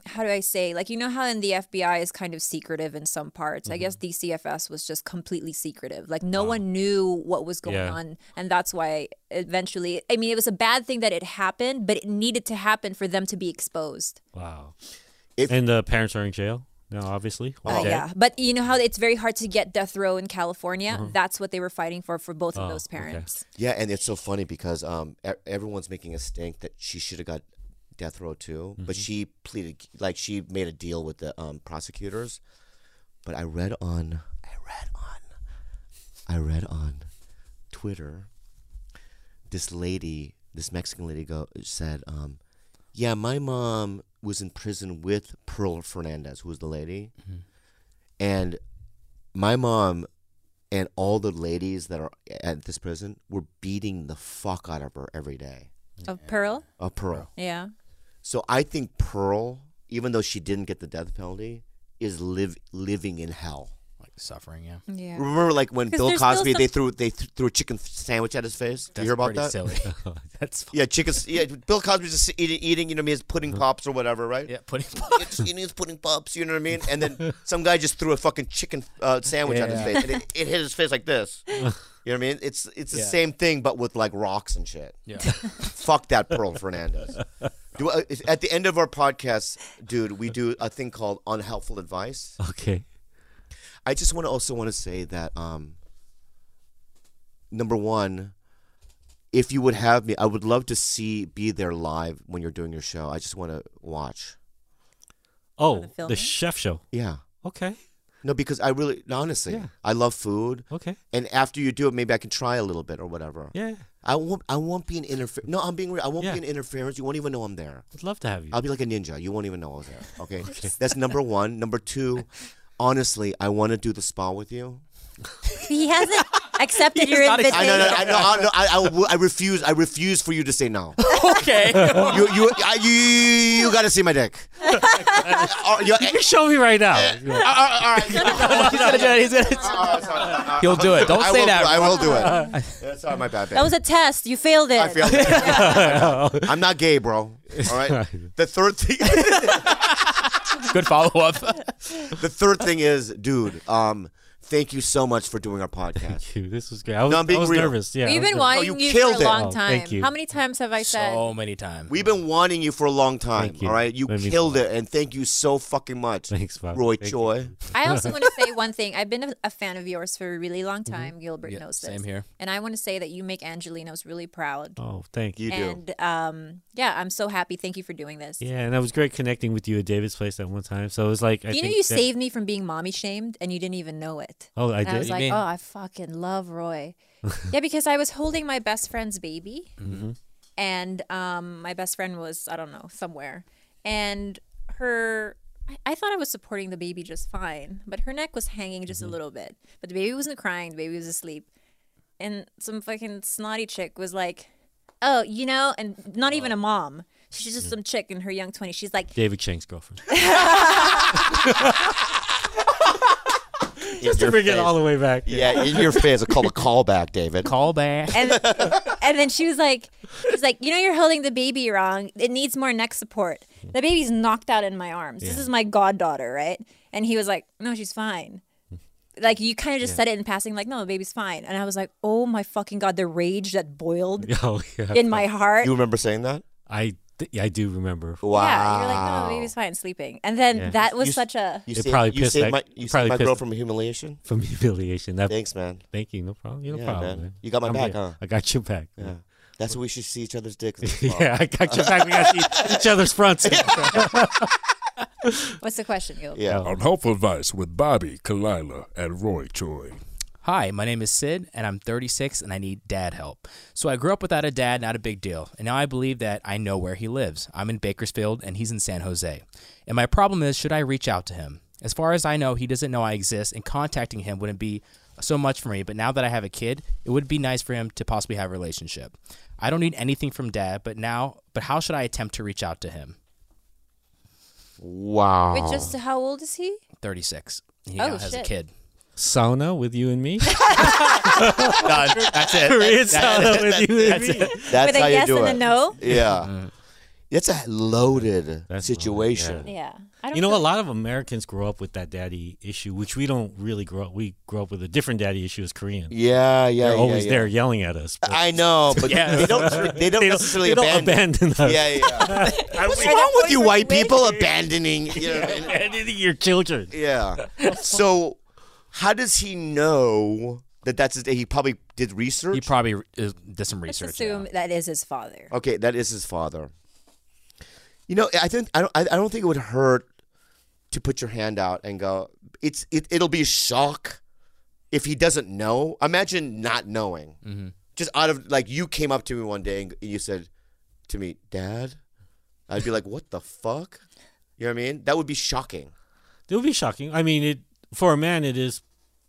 how do I say, like, you know how in the F B I is kind of secretive in some parts. I guess D C F S was just completely secretive. Like no one knew what was going Yeah. on, and that's why eventually, I mean, it was a bad thing that it happened, but it needed to happen for them to be exposed. Wow. If- and the parents are in jail now, obviously. Uh, Okay. yeah, but you know how it's very hard to get death row in California. That's what they were fighting for for both of Oh, those okay. parents. Yeah, and it's so funny because um, e- everyone's making a stink that she should have got death row too, but she pleaded like she made a deal with the um, prosecutors. But I read on, I read on, I read on Twitter. This lady, this Mexican lady, go said, um, "Yeah, my mom was in prison with Pearl Fernandez, who was the lady, and my mom." And all the ladies that are at this prison were beating the fuck out of her every day. Of Pearl, Uh, Pearl. yeah. So I think Pearl, even though she didn't get the death penalty, is live living in hell. Like suffering, yeah. Yeah. Remember, like when 'Cause Bill there's still Cosby, some- they threw they th- threw a chicken sandwich at his face. Do That's you hear about pretty that? silly. That's Yeah, chicken. Yeah, Bill Cosby's just eating, eating. You know, what I mean, his pudding pops or whatever, right? yeah, putting It's eating his pudding pops. You know what I mean? And then some guy just threw a fucking chicken uh, sandwich at his Yeah. face, and it, it hit his face like this. You know what I mean? It's it's the Yeah. same thing, but with like rocks and shit. yeah. Fuck that Pearl Fernandez. Do, uh, at the end of our podcast, dude, we do a thing called unhelpful advice. Okay. I just want to also want to say that um, number one, if you would have me, I would love to see be there live when you're doing your show. I just want to watch. Oh, the the, filming? chef show. Yeah. Okay. No, because I really, honestly, Yeah. I love food, Okay. and after you do it, maybe I can try a little bit or whatever. Yeah. I won't. I won't be an interference. No, I'm being real. I won't Yeah. be an interference. You won't even know I'm there. I'd love to have you. I'll be like a ninja. You won't even know I was there. Okay. That's number one. Number two, honestly, I want to do the spa with you. He hasn't accepted your not invitation. I know. I know. I, know, I, I, will- I refuse. I refuse for you to say no. Okay. You, you, I, you, you got to see my dick. Uh, you- you can show me right now. uh, uh, all right. He's gonna do it. He's gonna. Uh, sorry. Uh, He'll do it. Don't I say will, that. I will do it. Yeah, sorry, my bad. Babe. That was a test. You failed it. I failed it. I'm not gay, bro. All right. The third thing. Good follow up. The third thing is, dude. Um, thank you so much for doing our podcast. Thank you. This was great. I was, No, I'm being I was real. nervous. Yeah. I We've was been nervous. wanting Oh, you you, killed for a it. long Oh, time. thank you. How many times have I said? So many times. We've been wanting you for a long time. Thank you. All right, you That means killed a lot. it, and thank you so fucking much, Thanks, Bob. Roy Thank you. Choi. I also want to say one thing. I've been a, a fan of yours for a really long time. Gilbert Yeah, knows this. same here. And I want to say that you make Angelinos really proud. Oh, thank you. You do. and um, yeah, I'm so happy. Thank you for doing this. Yeah, and that was great connecting with you at David's place at one time. So it was like, I Do you know think you that- saved me from being mommy shamed and you didn't even know it. Oh, I And I did. was You like, mean? oh, I fucking love Roy. Yeah, because I was holding my best friend's baby, Mm-hmm. and um, my best friend was, I don't know, somewhere, and her. I- I thought I was supporting the baby just fine, but her neck was hanging just Mm-hmm. a little bit. But the baby wasn't crying; the baby was asleep, and some fucking snotty chick was like, "Oh, you know," and not even a mom. She's just some chick in her young twenties. She's like, David Chang's girlfriend. In Just to your bring it face. all the way back. Yeah, in your face. It's called a callback, David. Call back. and and then she was like, she's like, you know, you're holding the baby wrong. It needs more neck support. The baby's knocked out in my arms. This Yeah. is my goddaughter, right? And he was like, no, she's fine. Like you kind of just said it in passing, like, no, the baby's fine. And I was like, oh my fucking god, the rage that boiled Oh, yeah. in my heart. You remember saying that? I, th- I do remember. Wow. Yeah, you're like, no, the baby's fine, sleeping. And then Yeah. that was You- such a. You It saved, probably you pissed saved that- my, you you saved probably my girl pissed- from humiliation. From humiliation. That, Thanks, man. Thank you. No problem. No Yeah, problem, man. man. You got my I'm back, here. huh? I got your back. Yeah. That's what we should see each other's dicks. Yeah, I got your back. We got to see each other's fronts. What's the question, Gil? Yeah. Unhelpful advice with Bobby, Kalila, and Roy Choi. Hi, my name is Sid, and I'm thirty-six, and I need dad help. So I grew up without a dad, not a big deal. And now I believe that I know where he lives. I'm in Bakersfield, and he's in San Jose. And my problem is, should I reach out to him? As far as I know, he doesn't know I exist, and contacting him wouldn't be so much for me. But now that I have a kid, it would be nice for him to possibly have a relationship. I don't need anything from dad, but now, but how should I attempt to reach out to him? Wow. Wait, just how old is he? thirty-six. He Oh, now has a shit. kid. Sauna with you and me. Done. That's it. Korean sauna with you and me. That's With how a you yes do and it. a no? Yeah. That's a loaded That's situation. loaded, Yeah. I don't You know, feel- a lot of Americans grow up with that daddy issue, which we don't really grow up. We grow up with a different daddy issue as Koreans. Yeah, yeah, They're yeah, always yeah. there yelling at us. but I know, but Yeah. they don't. They don't they necessarily don't, they don't abandon. abandon us. Yeah, yeah. What's Are wrong the with you, boys white with- people, abandoning? You know what I mean? Abandoning your children. Yeah. So, how does he know that that's his? He probably did research. He probably uh, did some Let's research. assume yeah. that is his father. Okay, that is his father. You know, I think I don't. I I don't think it would hurt to put your hand out and go. It's it. It'll be a shock if he doesn't know. Imagine not knowing. Mm-hmm. Just out of like you came up to me one day and you said to me, "Dad," I'd be like, "What the fuck?" You know what I mean? That would be shocking. It would be shocking. I mean, it for a man, it is,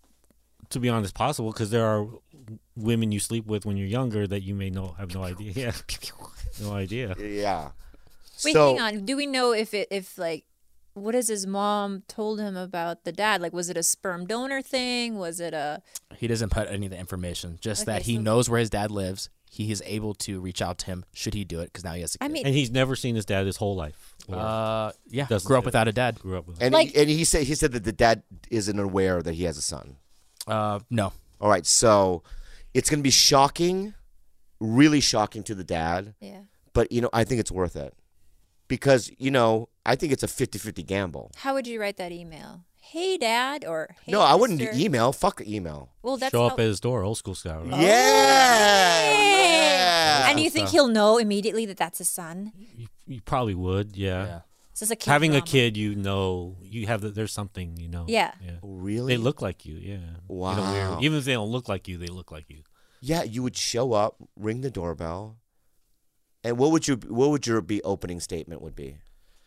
to be honest, possible because there are women you sleep with when you're younger that you may know have no idea. Yeah, no idea. Yeah. Wait, so, hang on. Do we know if it if like what has his mom told him about the dad? Like, was it a sperm donor thing? Was it a He doesn't put any of the information. Just Okay, that he so- knows where his dad lives. He is able to reach out to him should he do it because now he has a kid. I mean, And he's never seen his dad his whole life. Or uh, yeah, doesn't grew up do it. without a dad. grew up with. and like- he, and he said he said that the dad isn't aware that he has a son. Uh, no, All right, so it's going to be shocking, really shocking to the dad, yeah. but you know, I think it's worth it. Because, you know, I think it's a fifty-fifty gamble. How would you write that email? Hey, Dad, or hey, no, I wouldn't mister? email. Fuck email. Well, that's Show how- up at his door, old school style. Right? Yeah. yeah. And you think he'll know immediately that that's his son? You, you probably would. Yeah. yeah. Is this a kid Having a drama? kid, you know, you have the, there's something you know. Yeah. Yeah. Really? They look like you. Yeah. In a Wow. weird- even if they don't look like you, they look like you. Yeah, you would show up, ring the doorbell, and what would you what would your be opening statement would be?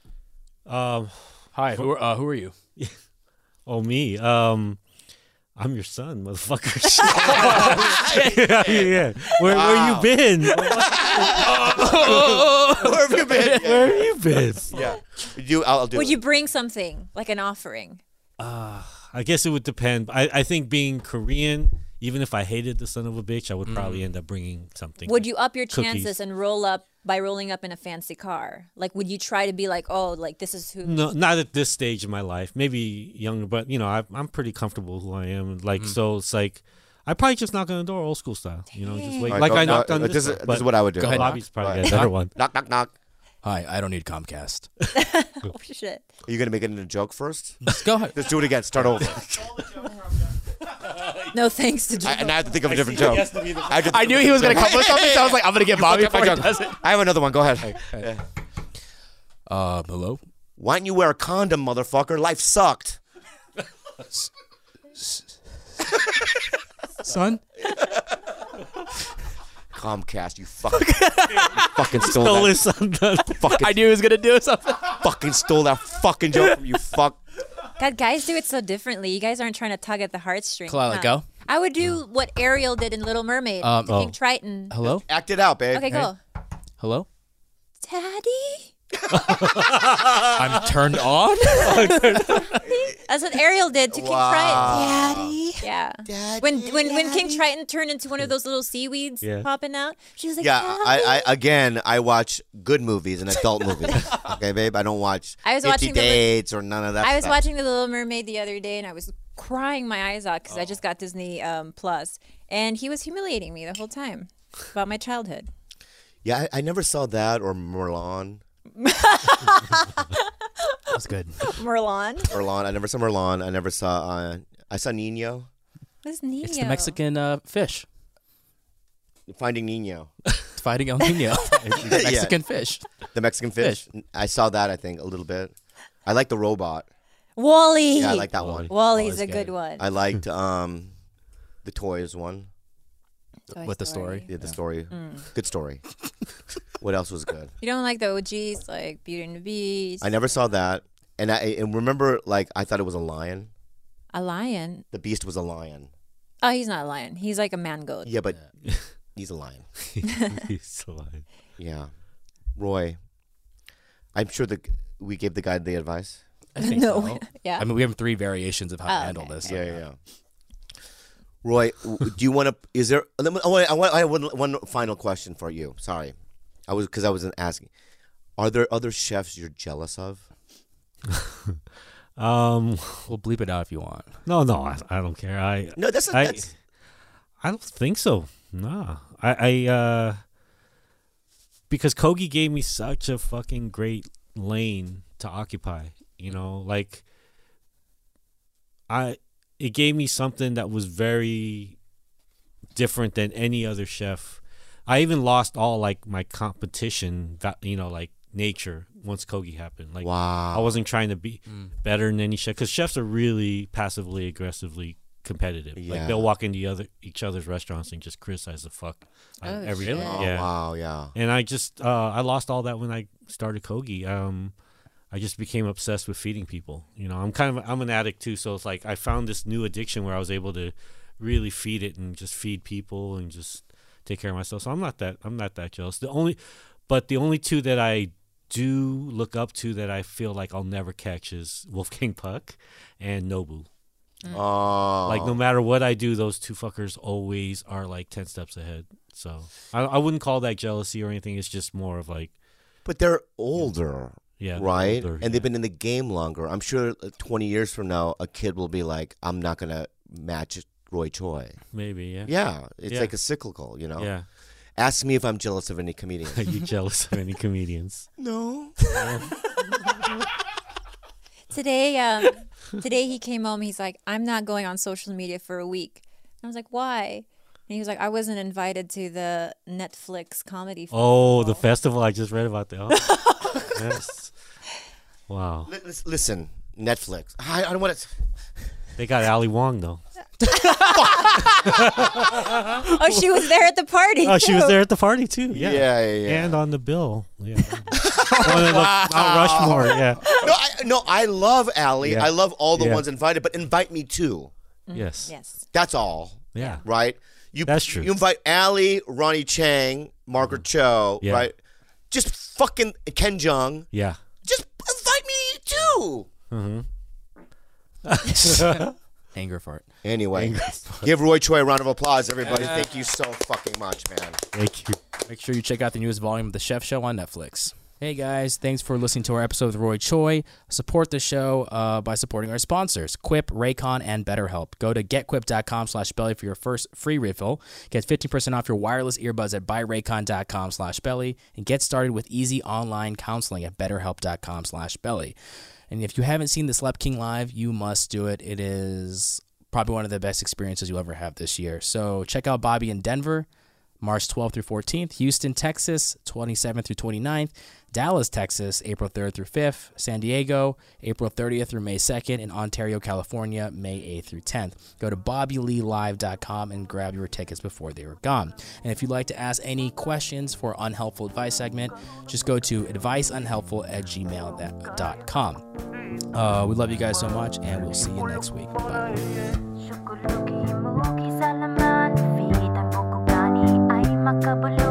Um. Hi, who are, uh, who are you? Oh me. Um. I'm your son, motherfucker. yeah, yeah. Where, where Wow. you been? Where have you been? Where have you been? Yeah. You, I'll, I'll do Would it. you bring something like an offering? I guess it would depend. I, I think being Korean, even if I hated the son of a bitch, I would probably end up bringing something. Would you up your Cookies. chances and roll up by rolling up in a fancy car? Like, would you try to be like, oh, like this is who? No, not at this stage in my life. Maybe younger, but you know, I, I'm pretty comfortable who I am. Like, so it's like I probably just knock on the door, old school style. You know, just wait. All right, like go- I go- knocked on uh, this. this, is, one, this but is what I would do. Go ahead. Bobby's probably Right. a better one. Knock, knock, knock. Hi, I don't need Comcast. Oh shit! Are you going to make it into a joke first? Just go ahead. Let's do it again. Start over. No thanks to Joe. I, and I have to think of a different joke. I, have to I think knew of he a was gonna joke. come with something, so I was like, I'm gonna get Bobby Fuck up my before he joke. does it. I have another one. Go ahead. Yeah. Uh, hello. Why don't you wear a condom, motherfucker? Life sucked. Son. Comcast, you fucking, fucking stole Stole that. his son. Fucking, I knew he was gonna do something. fucking stole that fucking joke from you. Fuck. God, guys do it so differently. You guys aren't trying to tug at the heartstrings. Kalila, huh? go. I would do what Ariel did in Little Mermaid. Um, King oh. Triton. Hello. Act it out, babe. Okay, go. Hello. Daddy. I'm turned on. That's what Ariel did to King Wow. Triton. Daddy. Yeah. Daddy, when when when King Daddy. Triton turned into one of those little seaweeds Yeah. popping out, she was like, Yeah, Daddy. I, I again, I watch good movies and adult movies. Okay, babe, I don't watch I was Fifty watching the li- Dates or none of that. I was stuff. watching The Little Mermaid the other day, and I was crying my eyes out because I just got Disney um, Plus, and he was humiliating me the whole time about my childhood. Yeah, I, I never saw that or Merlon. That's good. Merlon. Merlon. I never saw Merlon. I never saw. Uh, I saw Nino. What's Nino? It's the Mexican uh, fish Finding Nino. fighting El Nino. The Mexican fish. The Mexican fish. I saw that. I think a little bit. I like the robot. Wally. Yeah, I like that one. Wally's Oh, a that's good good. one. I liked um, the toys one. Toy with the story. Yeah, the story. Mm. Good story. What else was good? You don't like the O Gs like Beauty and the Beast? I never saw that. And I and remember, like, I thought it was a lion. A lion? The Beast was a lion. Oh, he's not a lion. He's like a man goat. Yeah, but he's a lion. He's alive. Yeah. Roy, I'm sure that we gave the guy the advice. I think No. so. Yeah. I mean, we have three variations of how Oh, to handle okay. this. Yeah, yeah, yeah. Roy, w- do you want to? Is there? let me- I want. I want. I have one, one final question for you. Sorry, I was because I wasn't asking. Are there other chefs you're jealous of? Um, We'll bleep it out if you want. no, no, I, I don't care. I No, that's, a, I, that's I don't think so. Nah, I, I, uh, because Kogi gave me such a fucking great lane to occupy. You know, like I, it gave me something that was very different than any other chef. I even lost all like my competition, va- you know, like nature once Kogi happened. Like wow. I wasn't trying to be Mm. better than any chef because chefs are really passively aggressively competitive. Yeah. Like they'll walk into other each other's restaurants and just criticize the fuck out of Oh, everything. shit. Oh, Yeah. wow, yeah. And I just uh, I lost all that when I started Kogi. Um, I just became obsessed with feeding people. You know, I'm kind of I'm an addict too, so it's like I found this new addiction where I was able to really feed it and just feed people and just take care of myself. So I'm not that I'm not that jealous. The only, but the only two that I do look up to that I feel like I'll never catch is Wolfgang Puck and Nobu. Oh. Like no matter what I do, those two fuckers always are like ten steps ahead. So I, I wouldn't call that jealousy or anything. It's just more of like, But they're older, yeah, right? older, And yeah. they've been in the game longer. I'm sure uh, twenty years from now, a kid will be like, I'm not going to match Roy Choi. maybe, yeah, Yeah. It's Yeah. like a cyclical, you know? yeah. Ask me if I'm jealous of any comedian. Are you jealous of any comedians? No. Today, um, today he came home. He's like, I'm not going on social media for a week. And I was like, why? And he was like, I wasn't invited to the Netflix comedy. Oh, the festival." festival I just read about. The oh, yes. Wow, Li- lis- Listen, Netflix. I, I don't want to. they got Ali Wong though. Oh, she was there at the party. Oh, she was too. there at the party too. Yeah, Yeah, yeah, yeah. and on the bill. Yeah, one of the Mount Rushmore. Yeah, No, I, no, I love Allie. Yeah. I love all the Yeah. ones invited, but invite me too. yes, Yes. That's all, yeah. right? You, That's true. You invite Allie, Ronnie Chang, Margaret Cho, Yeah. right? Just fucking Ken Jeong. Yeah. Just invite me too. Mm-hmm. Anger fart. Anyway, give Roy Choi a round of applause, everybody. Thank you so fucking much, man. Thank you. Make sure you check out the newest volume of The Chef Show on Netflix. Hey guys, thanks for listening to our episode with Roy Choi. Support the show uh, by supporting our sponsors, Quip, Raycon, and BetterHelp. Go to getquip.com slash belly for your first free refill. Get fifteen percent off your wireless earbuds at buyraycon.com slash belly. And get started with easy online counseling at betterhelp.com slash belly. And if you haven't seen the Slept King live, you must do it. It is probably one of the best experiences you'll ever have this year. So check out Bobby in Denver, March twelfth through fourteenth, Houston, Texas, twenty-seventh through twenty-ninth, Dallas, Texas, April third through fifth, San Diego, April thirtieth through May second, and Ontario, California, May eighth through tenth. Go to bobby lee live dot com and grab your tickets before they are gone. And if you'd like to ask any questions for Unhelpful Advice segment, just go to adviceunhelpful at gmail dot com. Uh, we love you guys so much, and we'll see you next week. Bye. Syukulugi mo kisalaman, Fit ang bukog gani ay makabalik.